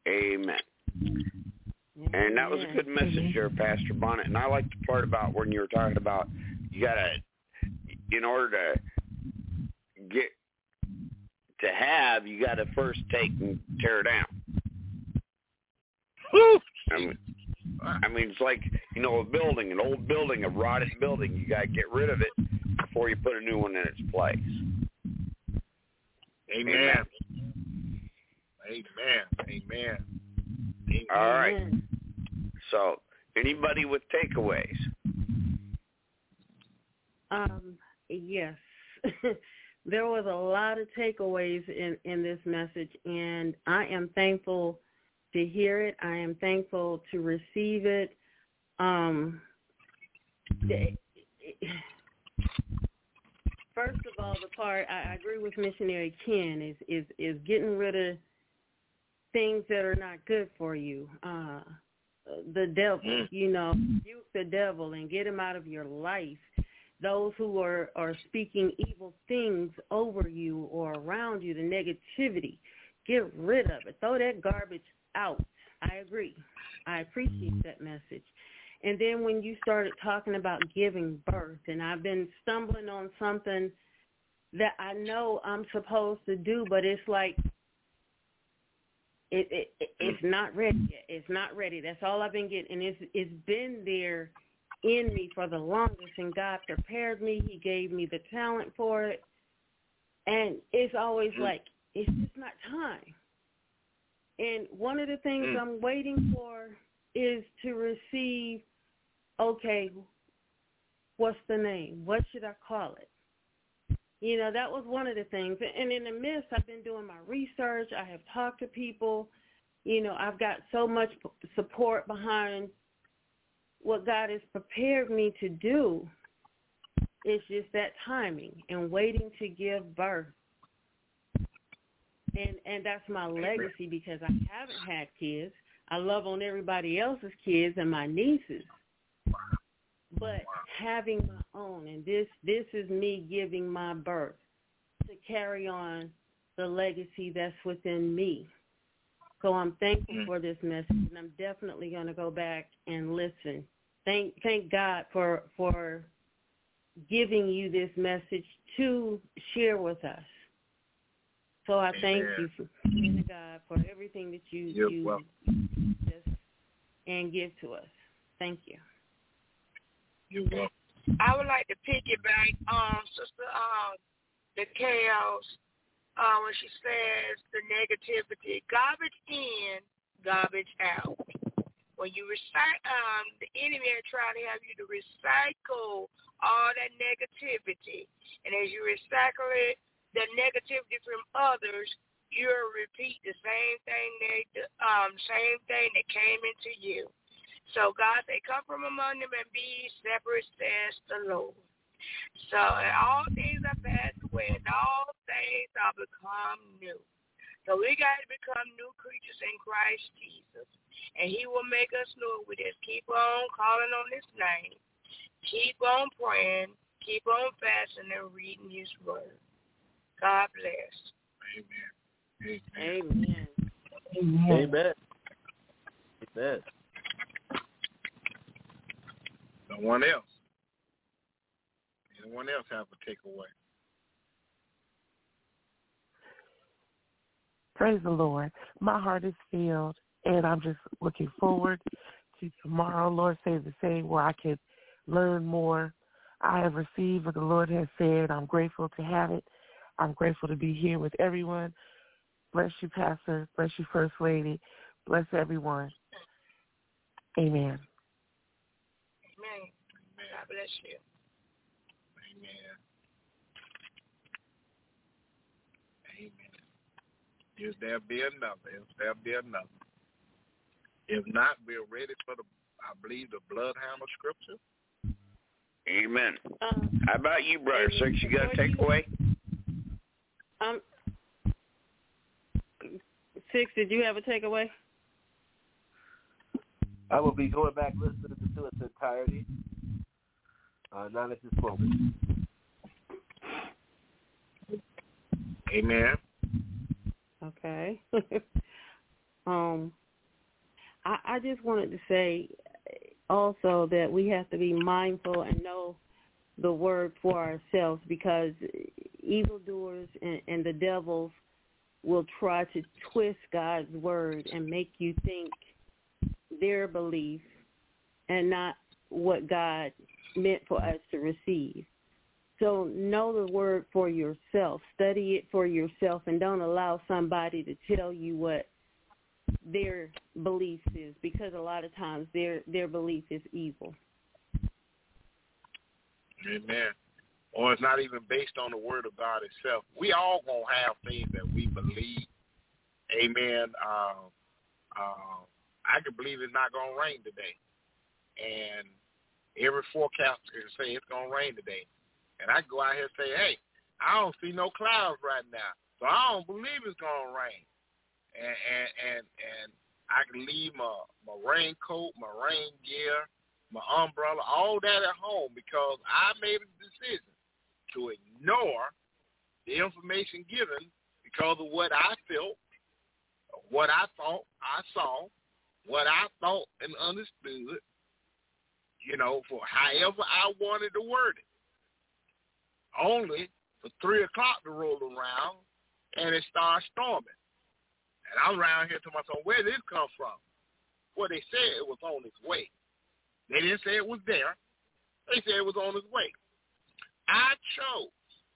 Amen. And that was a good message there, Pastor Bonnet. And I like the part about when you were talking about you got to, in order to get to have, you got to first take and tear down. I mean, I mean, it's like, you know, a building, an old building, a rotted building. You got to get rid of it before you put a new one in its place. Amen. Amen. Amen. Amen. All right. So, anybody with takeaways? Um, yes. There was a lot of takeaways in, in this message, and I am thankful to hear it. I am thankful to receive it. Um, first of all, the part I agree with Missionary Ken is is is getting rid of things that are not good for you. Uh, the devil, you know, rebuke the devil and get him out of your life. Those who are, are speaking evil things over you or around you, the negativity, get rid of it. Throw that garbage out. I agree. I appreciate that message. And then when you started talking about giving birth, and I've been stumbling on something that I know I'm supposed to do, but it's like it, it, it it's not ready yet. It's not ready. That's all I've been getting. And it's it's been there in me for the longest, and God prepared me. He gave me the talent for it. And it's always like, it's just not time. And one of the things mm. I'm waiting for is to receive, okay, what's the name? What should I call it? You know, that was one of the things. And in the midst, I've been doing my research. I have talked to people. You know, I've got so much support behind what God has prepared me to do. It's just that timing and waiting to give birth. And and that's my legacy, because I haven't had kids. I love on everybody else's kids and my nieces. But having my own, and this this is me giving my birth to carry on the legacy that's within me. So I'm thankful for this message, and I'm definitely going to go back and listen. Thank thank God for for giving you this message to share with us. So I thank Amen. you for to God for everything that you You're you welcome. just and give to us. Thank you. You're welcome. I would like to piggyback on Sister um, the chaos uh, when she says the negativity, garbage in, garbage out. When you recycle, um, the enemy are trying to have you to recycle all that negativity, and as you recycle it, the negativity from others, you'll repeat the same thing they, um, same thing that came into you. So God said, come from among them and be separate, says the Lord. So and all things are passed away, and all things are become new. So we got to become new creatures in Christ Jesus. And he will make us new. We just keep on calling on his name. Keep on praying. Keep on fasting and reading his word. God bless. Amen. Amen. Amen. Amen. Amen. No one else. Anyone else have a takeaway? Praise the Lord. My heart is filled, and I'm just looking forward to tomorrow. Lord, say the same, where I can learn more. I have received what the Lord has said. I'm grateful to have it. I'm grateful to be here with everyone. Bless you, Pastor. Bless you, First Lady. Bless everyone. Amen. Amen. God bless you. Amen. Amen. If there be another, if there be another. If not, we're ready for the, I believe, the bloodhound of Scripture. Amen. Um, How about you, Brother Six? You got a takeaway? Um, Six, did you have a takeaway? I will be going back listening to its entirety. Uh, not at this moment. Amen. Okay. Um, I, I just wanted to say also that we have to be mindful and know the word for ourselves, because evildoers and, and the devils will try to twist God's word and make you think their belief and not what God meant for us to receive. So know the word for yourself. Study it for yourself, and don't allow somebody to tell you what their belief is, because a lot of times their their belief is evil. Amen. Or it's not even based on the word of God itself. We all going to have things that we believe. Amen. Uh, uh, I can believe it's not going to rain today. And every forecaster can say it's going to rain today. And I go out here and say, hey, I don't see no clouds right now, so I don't believe it's going to rain. And, and, and, and I can leave my, my raincoat, my rain gear, my umbrella, all that at home, because I made a decision to ignore the information given because of what I felt, what I thought I saw, what I thought and understood, you know, for however I wanted to word it. Only for three o'clock to roll around and it starts storming. And I'm around here to myself, where did this come from? Well, they said it was on its way. They didn't say it was there. They said it was on its way. I chose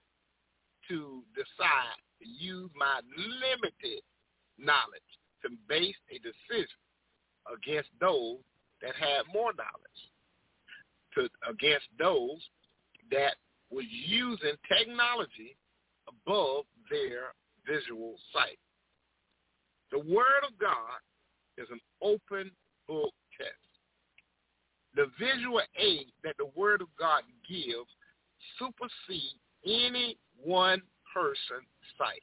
to decide to use my limited knowledge to base a decision against those that had more knowledge, to against those that were using technology above their visual sight. The Word of God is an open book test. The visual aid that the Word of God gives supersedes any one person's sight.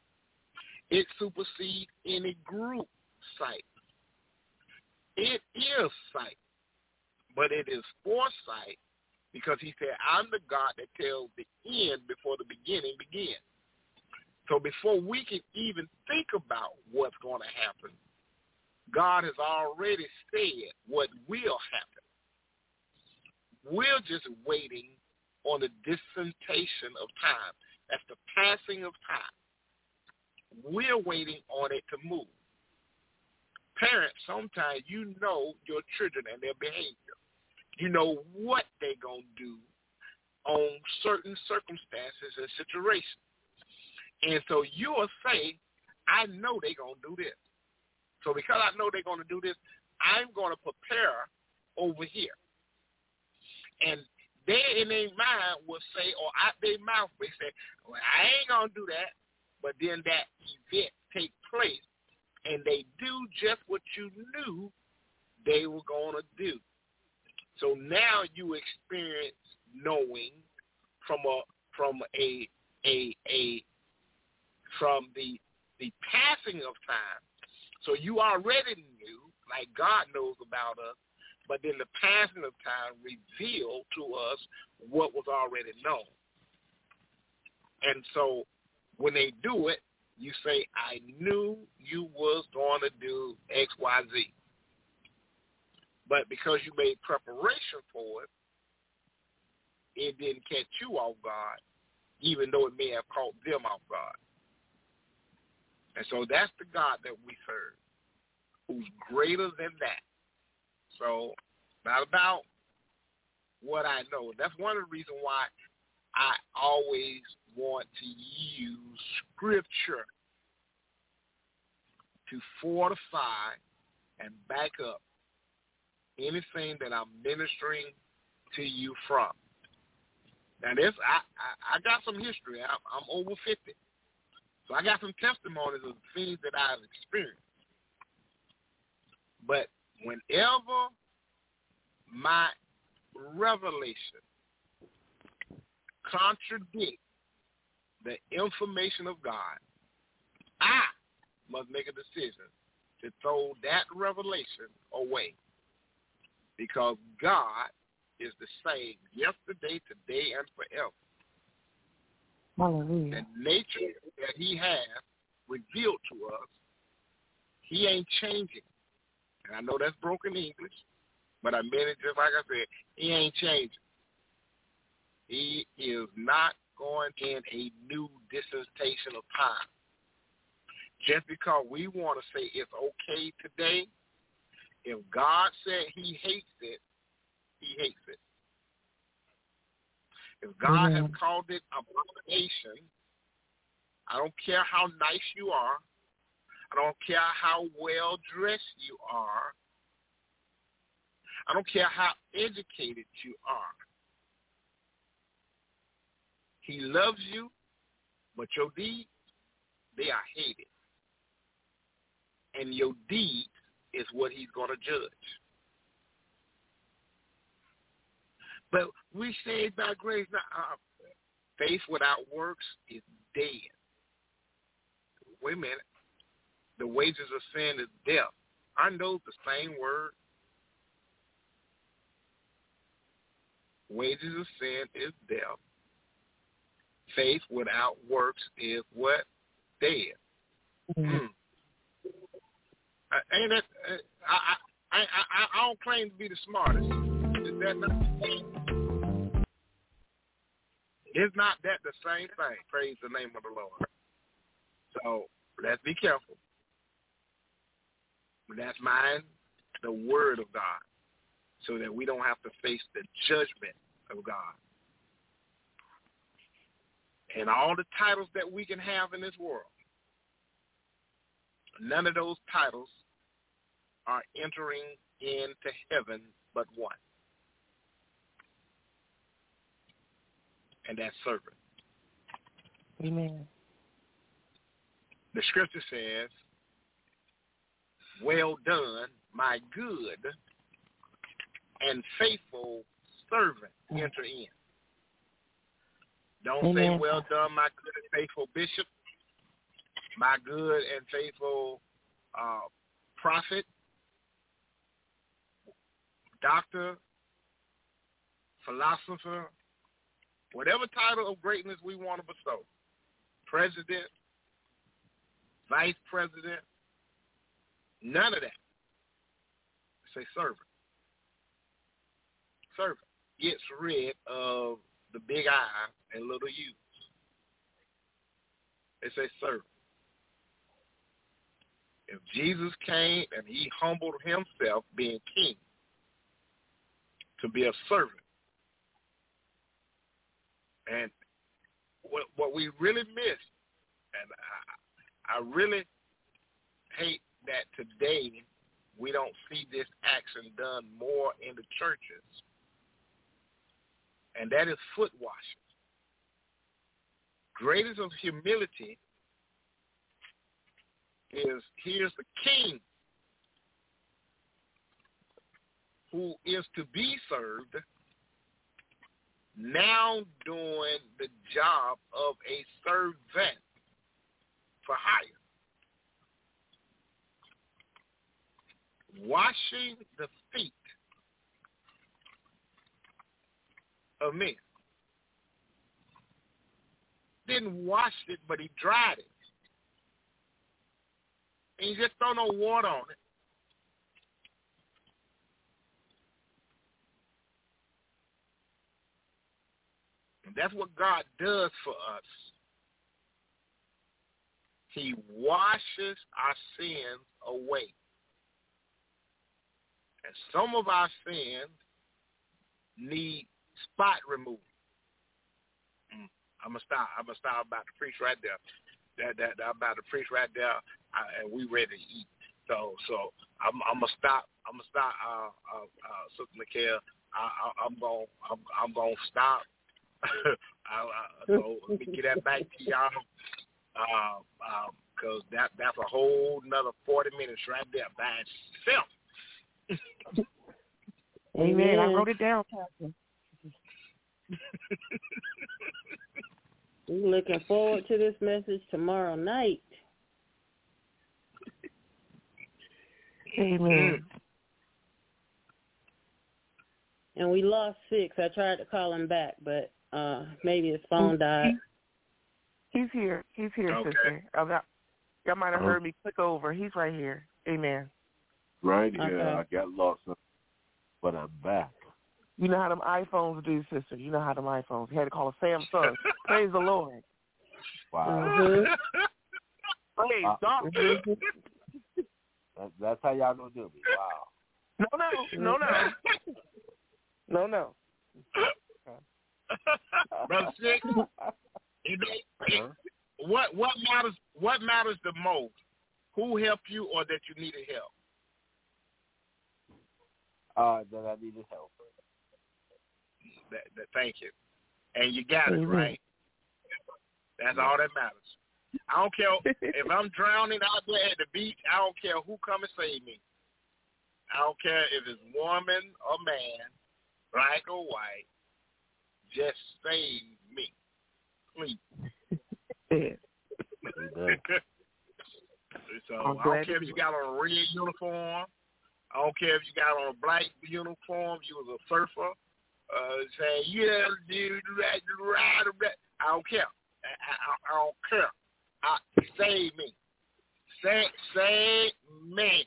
It supersedes any group sight. It is sight, but it is foresight, because he said, I'm the God that tells the end before the beginning begins. So before we can even think about what's going to happen, God has already said what will happen. We're just waiting on the dispensation of time. That's the passing of time. We're waiting on it to move. Parents, sometimes you know your children and their behavior. You know what they're going to do on certain circumstances and situations. And so you'll say, I know they're going to do this. So because I know they're going to do this, I'm going to prepare over here. And they in their mind will say, or out their mouth, they say, well, I ain't going to do that. But then that event take place, and they do just what you knew they were going to do. So now you experience knowing from a from a a a from the the passing of time. So you already knew, like God knows about us, but then the passing of time revealed to us what was already known. And so when they do it, you say, I knew you was going to do X, Y, Z. But because you made preparation for it, it didn't catch you off guard, even though it may have caught them off guard. And so that's the God that we serve, who's greater than that. So not about what I know. That's one of the reasons why I always want to use Scripture to fortify and back up anything that I'm ministering to you from. Now, this I, I, I got some history. I, I'm over fifty. So I got some testimonies of things that I've experienced. But whenever my revelation contradicts the information of God, I must make a decision to throw that revelation away. Because God is the same yesterday, today, and forever. Hallelujah. And nature that he has revealed to us, He ain't changing. And I know that's broken English, but I meant it just like I said. He ain't changing. He is not going in a new dispensation of time. Just because we want to say it's okay today, if God said he hates it, he hates it. If God mm-hmm. has called it abomination, I don't care how nice you are. I don't care how well dressed you are. I don't care how educated you are. He loves you, but your deeds, they are hated. And your deeds is what he's going to judge. But we saved by grace. Now, uh, faith without works is dead. Wait a minute. The wages of sin is death. I know the same word. Wages of sin is death. Faith without works is what? Dead. Mm-hmm. Mm. Uh, ain't that? Uh, I, I I I don't claim to be the smartest. Is that not? Is not that the same thing? Praise the name of the Lord. So let's be careful. That's mine, the word of God, so that we don't have to face the judgment of God. And all the titles that we can have in this world, none of those titles are entering into heaven but one. And that's servant. Amen. The scripture says, well done, my good and faithful servant, enter in. Don't Amen. Say, well done, my good and faithful bishop, my good and faithful uh, prophet, doctor, philosopher, whatever title of greatness we want to bestow, president, vice president, none of that. Say servant. Servant gets rid of the big I and little u. They say servant. If Jesus came and he humbled himself being king to be a servant, and what, what we really miss, and I, I really hate that today we don't see this action done more in the churches, and that is foot washing. Greatest of humility is here's the king who is to be served now doing the job of a servant for hire. Washing the feet of men. Didn't wash it, but he dried it. And he just throw no water on it. And that's what God does for us. He washes our sins away. And some of our sins need spot removal. Mm. I'm gonna stop. I'm gonna stop about to preach right there. That that, that I'm about to preach right there, I, and we ready to eat. So so I'm I'm gonna stop. I'm gonna stop. Uh, uh, uh, Sister Mikhail, I, I, I'm gonna I'm, I'm gonna stop. I, I, so let me get that back to y'all. Uh, um, cause that that's a whole another forty minutes right there by itself. Amen. I wrote it down, Pastor. We're looking forward to this message tomorrow night. Amen. And we lost six. I tried to call him back, but uh, maybe his phone died. He's here. He's here, okay. Sister. Y'all might have heard me click over. He's right here. Amen. Right Okay. here, I got lost, but I'm back. You know how them iPhones do, sister. You know how them iPhones. You had to call a Samsung. Praise the Lord. Wow. Mm-hmm. Praise Uh, God. That, that's how y'all gonna do me. Wow. No, no, no, no, no, no. Brother Six, you know, it, what what matters? What matters the most? Who helped you, or that you needed help? Uh, that I needed help. That, that, thank you, and you got Mm-hmm. it right. That's all that matters. I don't care if I'm drowning out there at the beach. I don't care who come and save me. I don't care if it's woman or man, black or white. Just save me, please. So I'm I glad don't care to if you do got on a red uniform. I don't care if you got on a black uniform. You was a surfer. Uh, saying yeah, dude, right, right, right. I don't care. I, I, I don't care. I, save me. Save, save me.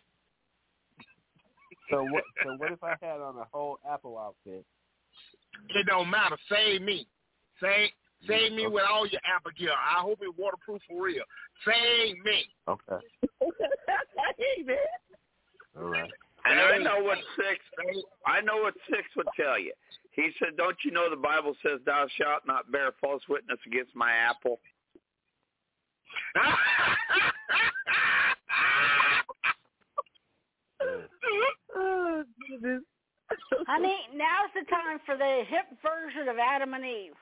So what? So what if I had on a whole Apple outfit? It don't matter. Save me. Save, save me with all your Apple gear. I hope it's waterproof for real. Save me. Okay. Amen. All right. And I know what six. I know what six would tell you. He said, "Don't you know the Bible says thou shalt not bear false witness against my apple?" Honey, now's the time for the hip version of Adam and Eve.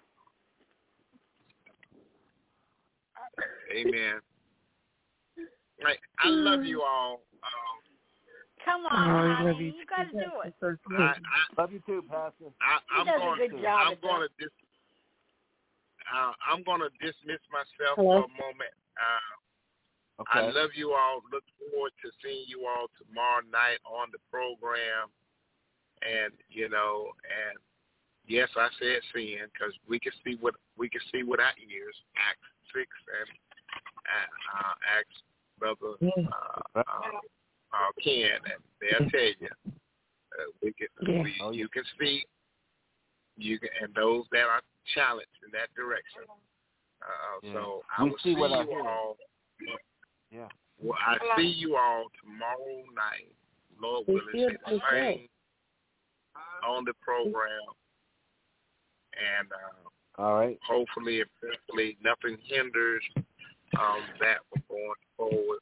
Amen. Right. I love you all. Um, Come on, I honey, love you, you. got to do it. I, I, Love you too, Pastor. I, I'm He does going a good to. job I'm at going that. to dis, uh, I'm going to dismiss myself Hello? for a moment. Uh, Okay. I love you all. Look forward to seeing you all tomorrow night on the program. And you know, and yes, I said sin because we can see what we can see with our ears. Acts six and uh, Acts brother uh, uh, uh, Ken, and they'll tell you uh, we can Yeah. we, Oh, yeah. you can see you can, and those that are challenged in that direction. Uh, Yeah. So I We will see see what I you hear. all. Yeah. Well, I see you all tomorrow night, Lord We willing, feel at the the same on the program, and uh, All right. hopefully, and hopefully, nothing hinders um, that from going forward.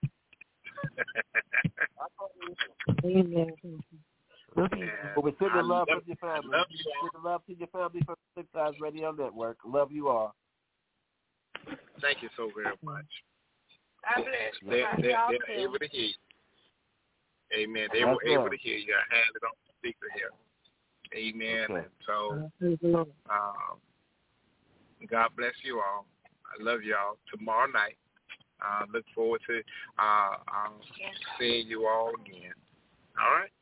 Amen. Well, we send I the love love- from your family. I love you all. Send the love to your family from the Six Eyes Radio Network. Love you all. Thank you so very much. God bless. They, Love they, y'all they're too. able to hear you. Amen. They That's were able love. to hear you. I had it on speaker here. Amen. Okay. And so, Praise the Lord. um, God bless you all. I love y'all. Tomorrow night, uh, look forward to uh, um, seeing you all again. All right?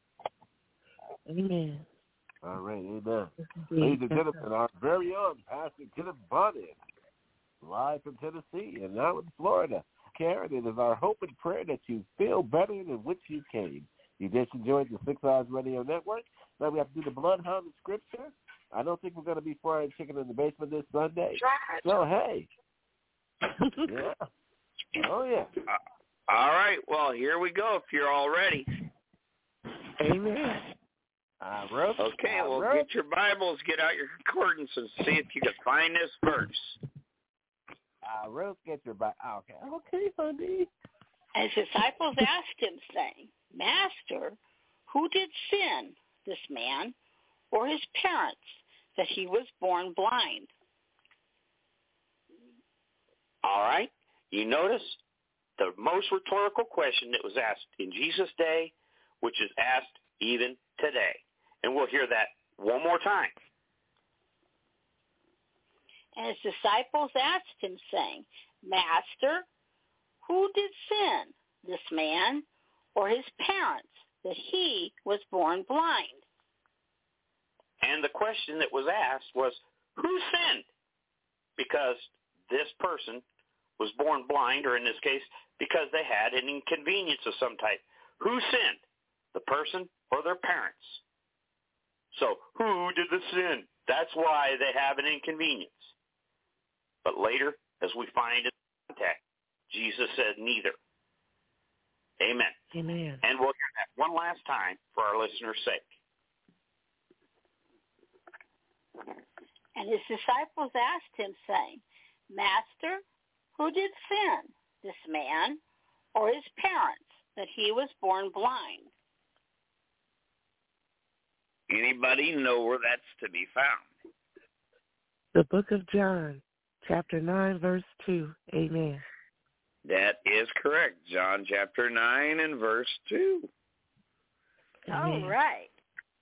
Amen. All right. Amen. Ladies and gentlemen, our very own Pastor Kenneth Bonnet, live from Tennessee and now in Florida. Karen, it is our hope and prayer that you feel better than which you came. You just enjoyed the Six Eyes Radio Network. Now we have to do the Bloodhound of Scripture. I don't think we're going to be frying chicken in the basement this Sunday. So, hey. Yeah. Oh, yeah. Uh, all right. Well, here we go. If you're all ready. Amen. I wrote. Okay. I Well, wrote. get your Bibles, get out your concordance, and see if you can find this verse. I wrote. Get your Bible. Okay. Okay, honey. And his disciples asked him, saying, Master, who did sin, this man or his parents, that he was born blind? All right. You notice the most rhetorical question that was asked in Jesus' day, which is asked even today. And we'll hear that one more time. And his disciples asked him, saying, Master, who did sin, this man or his parents, that he was born blind? And the question that was asked was, who sinned? Because this person was born blind, or in this case, because they had an inconvenience of some type. Who sinned? The person or their parents? So who did the sin? That's why they have an inconvenience. But later, as we find in the context, Jesus said neither. Amen. Amen. And we'll hear that one last time for our listeners' sake. And his disciples asked him, saying, Master, who did sin, this man or his parents, that he was born blind? Anybody know where that's to be found? The book of John, chapter nine, verse two. Amen. That is correct. John chapter nine and verse two. All right.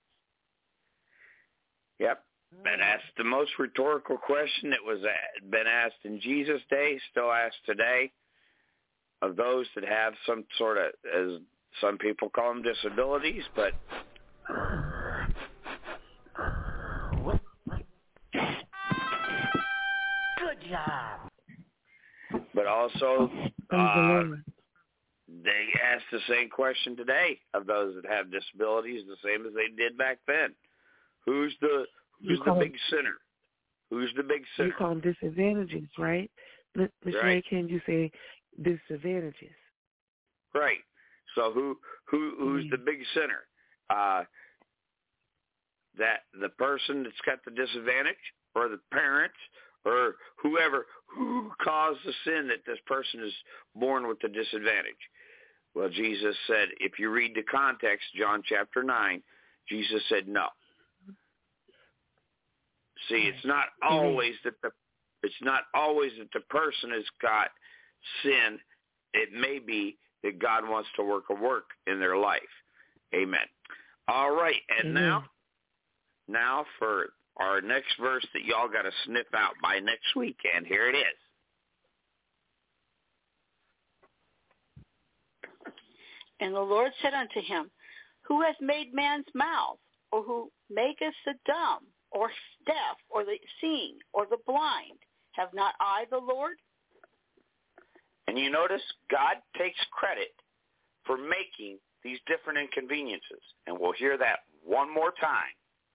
Yep. And that's the most rhetorical question that was been asked in Jesus' day, still asked today, of those that have some sort of, as some people call them, disabilities, but Good job. But also, uh, they ask the same question today of those that have disabilities, the same as they did back then. Who's the who's the big sinner? Who's the big sinner? You call them disadvantages, right? Miss Ray, can you say disadvantages? Right. So who who who's mm-hmm. the big sinner? Uh, that the person that's got the disadvantage, or the parents, or whoever who caused the sin that this person is born with the disadvantage? Well, Jesus said, if you read the context, John chapter nine, Jesus said no. See, it's not always that the it's not always that the person has got sin. It may be that God wants to work a work in their life. Amen. All right, and Amen. now, now for our next verse that y'all got to sniff out by next week, and here it is. And the Lord said unto him, Who has made man's mouth, or who maketh the dumb, or deaf, or the seeing, or the blind? Have not I the Lord? And you notice God takes credit for making these different inconveniences. And we'll hear that one more time.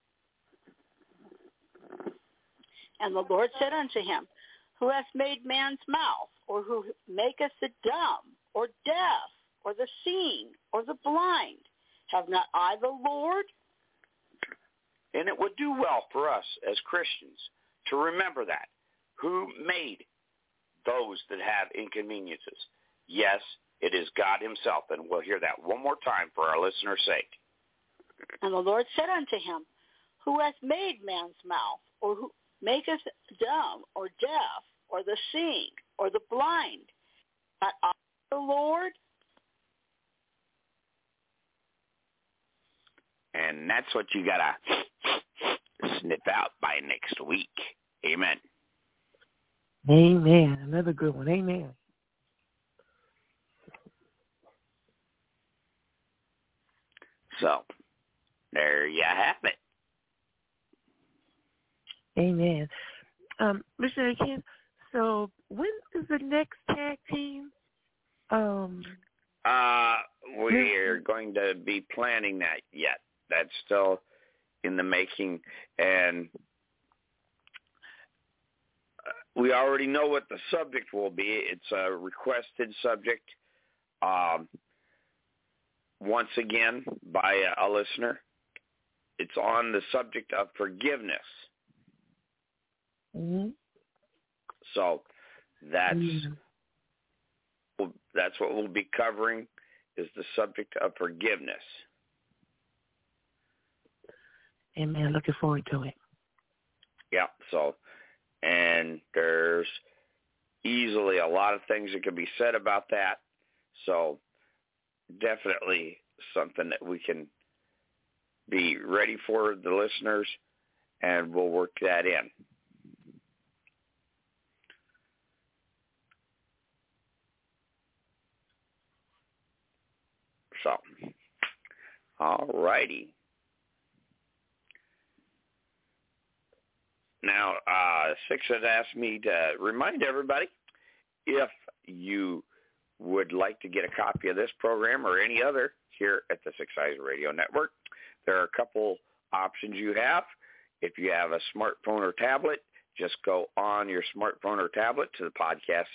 And the Lord said unto him, Who hath made man's mouth, or who maketh the dumb, or deaf, or the seeing, or the blind? Have not I the Lord? And it would do well for us as Christians to remember that. Who made those that have inconveniences? Yes, it is God himself. And we'll hear that one more time for our listeners' sake. And the Lord said unto him, Who hath made man's mouth, or who maketh dumb, or deaf, or the seeing, or the blind? Not I the Lord? And that's what you got to sniff out by next week. Amen. Amen. Another good one. Amen. So, there you have it. Amen. Um, Missionary Ken, so when is the next tag team? Um, uh, we are going to be planning that yet. That's still in the making, and we already know what the subject will be. It's a requested subject, um, once again, by a, a listener. It's on the subject of forgiveness. Mm-hmm. So that's mm-hmm. that's what we'll be covering, is the subject of forgiveness. Amen. Looking forward to it. Yeah. So, and there's easily a lot of things that can be said about that. So, definitely something that we can be ready for the listeners, and we'll work that in. So, all righty. Now, uh, Six has asked me to remind everybody, if you would like to get a copy of this program or any other here at the Six Eyes Radio Network, there are a couple options you have. If you have a smartphone or tablet, just go on your smartphone or tablet to the podcast,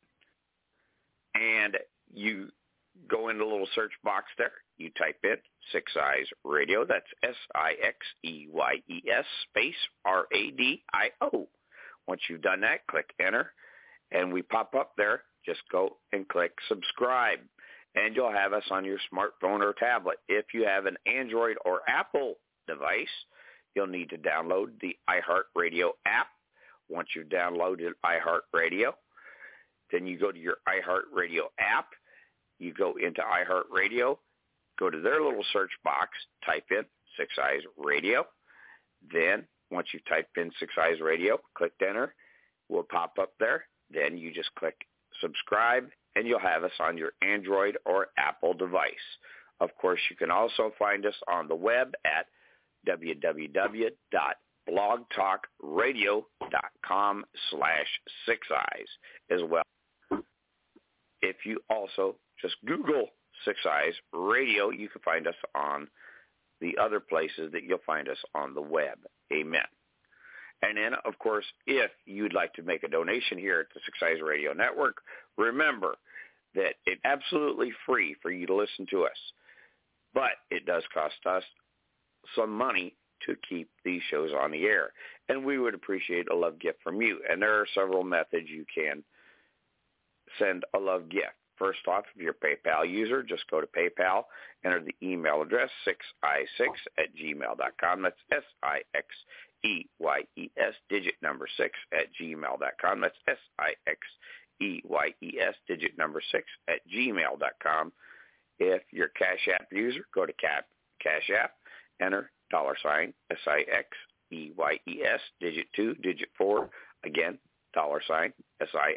and you go in the little search box there. You type in Six Eyes Radio. That's S I X E Y E S space R A D I O. Once you've done that, click enter, and we pop up there. Just go and click subscribe, and you'll have us on your smartphone or tablet. If you have an Android or Apple device, you'll need to download the iHeartRadio app. Once you've downloaded iHeartRadio, then you go to your iHeartRadio app. You go into iHeartRadio, go to their little search box, type in Six Eyes Radio. Then, once you've typed in Six Eyes Radio, click enter. We'll pop up there. Then you just click subscribe, and you'll have us on your Android or Apple device. Of course, you can also find us on the web at w w w dot blog talk radio dot com slash six eyes as well. If you also just Google Six Eyes Radio, you can find us on the other places that you'll find us on the web. Amen. And then, of course, if you'd like to make a donation here at the Six Eyes Radio Network, remember that it's absolutely free for you to listen to us. But it does cost us some money to keep these shows on the air. And we would appreciate a love gift from you. And there are several methods you can send a love gift. First off, if you're a PayPal user, just go to PayPal, enter the email address six i six at gmail dot com. That's S I X E Y E S, digit number six at gmail dot com. That's S I X E Y E S, digit number six at gmail dot com. If you're a Cash App user, go to Cap, Cash App, enter dollar sign S I X E Y E S, digit two, digit four, again, dollar sign S I X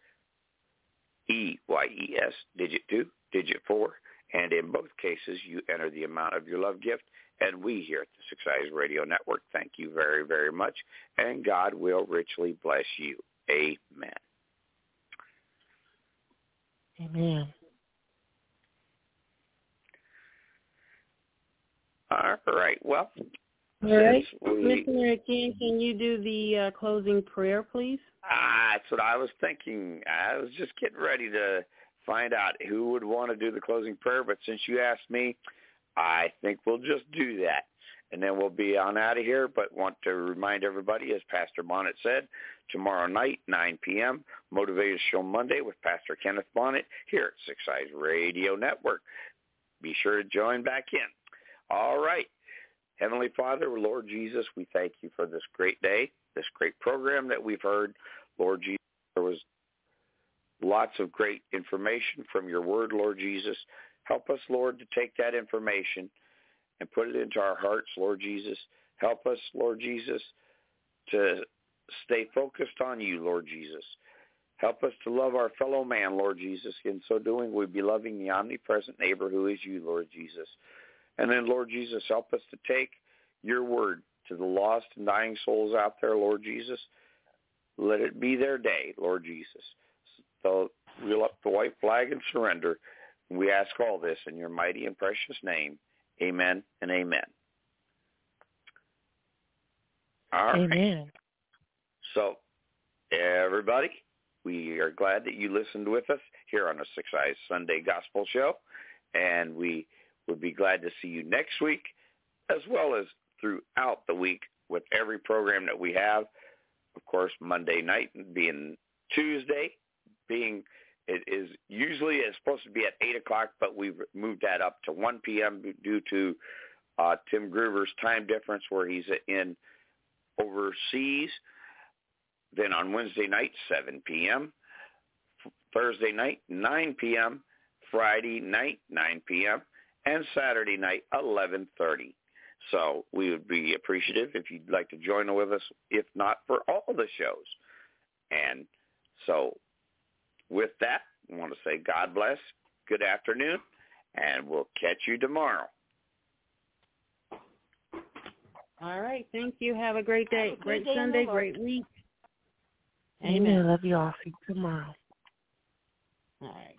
E Y E S, digit two, digit four, and in both cases, you enter the amount of your love gift, and we here at the Six Eyes Radio Network thank you very, very much, and God will richly bless you. Amen. Amen. All right, well. All right. We, Mister King, can you do the uh, closing prayer, please? Ah, that's what I was thinking. I was just getting ready to find out who would want to do the closing prayer, but since you asked me, I think we'll just do that, and then we'll be on out of here. But want to remind everybody, as Pastor Bonnet said, tomorrow night, nine p.m., Motivated Show Monday with Pastor Kenneth Bonnet here at Six Eyes Radio Network. Be sure to join back in. All right. Heavenly Father, Lord Jesus, we thank you for this great day, this great program that we've heard. Lord Jesus, there was lots of great information from your word, Lord Jesus. Help us, Lord, to take that information and put it into our hearts, Lord Jesus. Help us, Lord Jesus, to stay focused on you, Lord Jesus. Help us to love our fellow man, Lord Jesus. In so doing, we'll be loving the omnipresent neighbor who is you, Lord Jesus. And then, Lord Jesus, help us to take your word to the lost and dying souls out there, Lord Jesus. Let it be their day, Lord Jesus. So reel up the white flag and surrender. We ask all this in your mighty and precious name. Amen and amen. All right. Amen. So, everybody, we are glad that you listened with us here on the Six Eyes Sunday Gospel Show. And we would be glad to see you next week, as well as throughout the week with every program that we have. Of course, Monday night being Tuesday, being it is usually it's supposed to be at eight o'clock, but we've moved that up to one p.m. due to uh, Tim Groover's time difference where he's in overseas. Then on Wednesday night, seven p.m., Thursday night, nine p.m., Friday night, nine p.m., and Saturday night, eleven thirty. So we would be appreciative if you'd like to join with us, if not for all the shows. And so with that, I want to say God bless, good afternoon, and we'll catch you tomorrow. All right. Thank you. Have a great day. Great, great day Sunday, great week. Amen. Amen. Love you all. See you tomorrow. All right.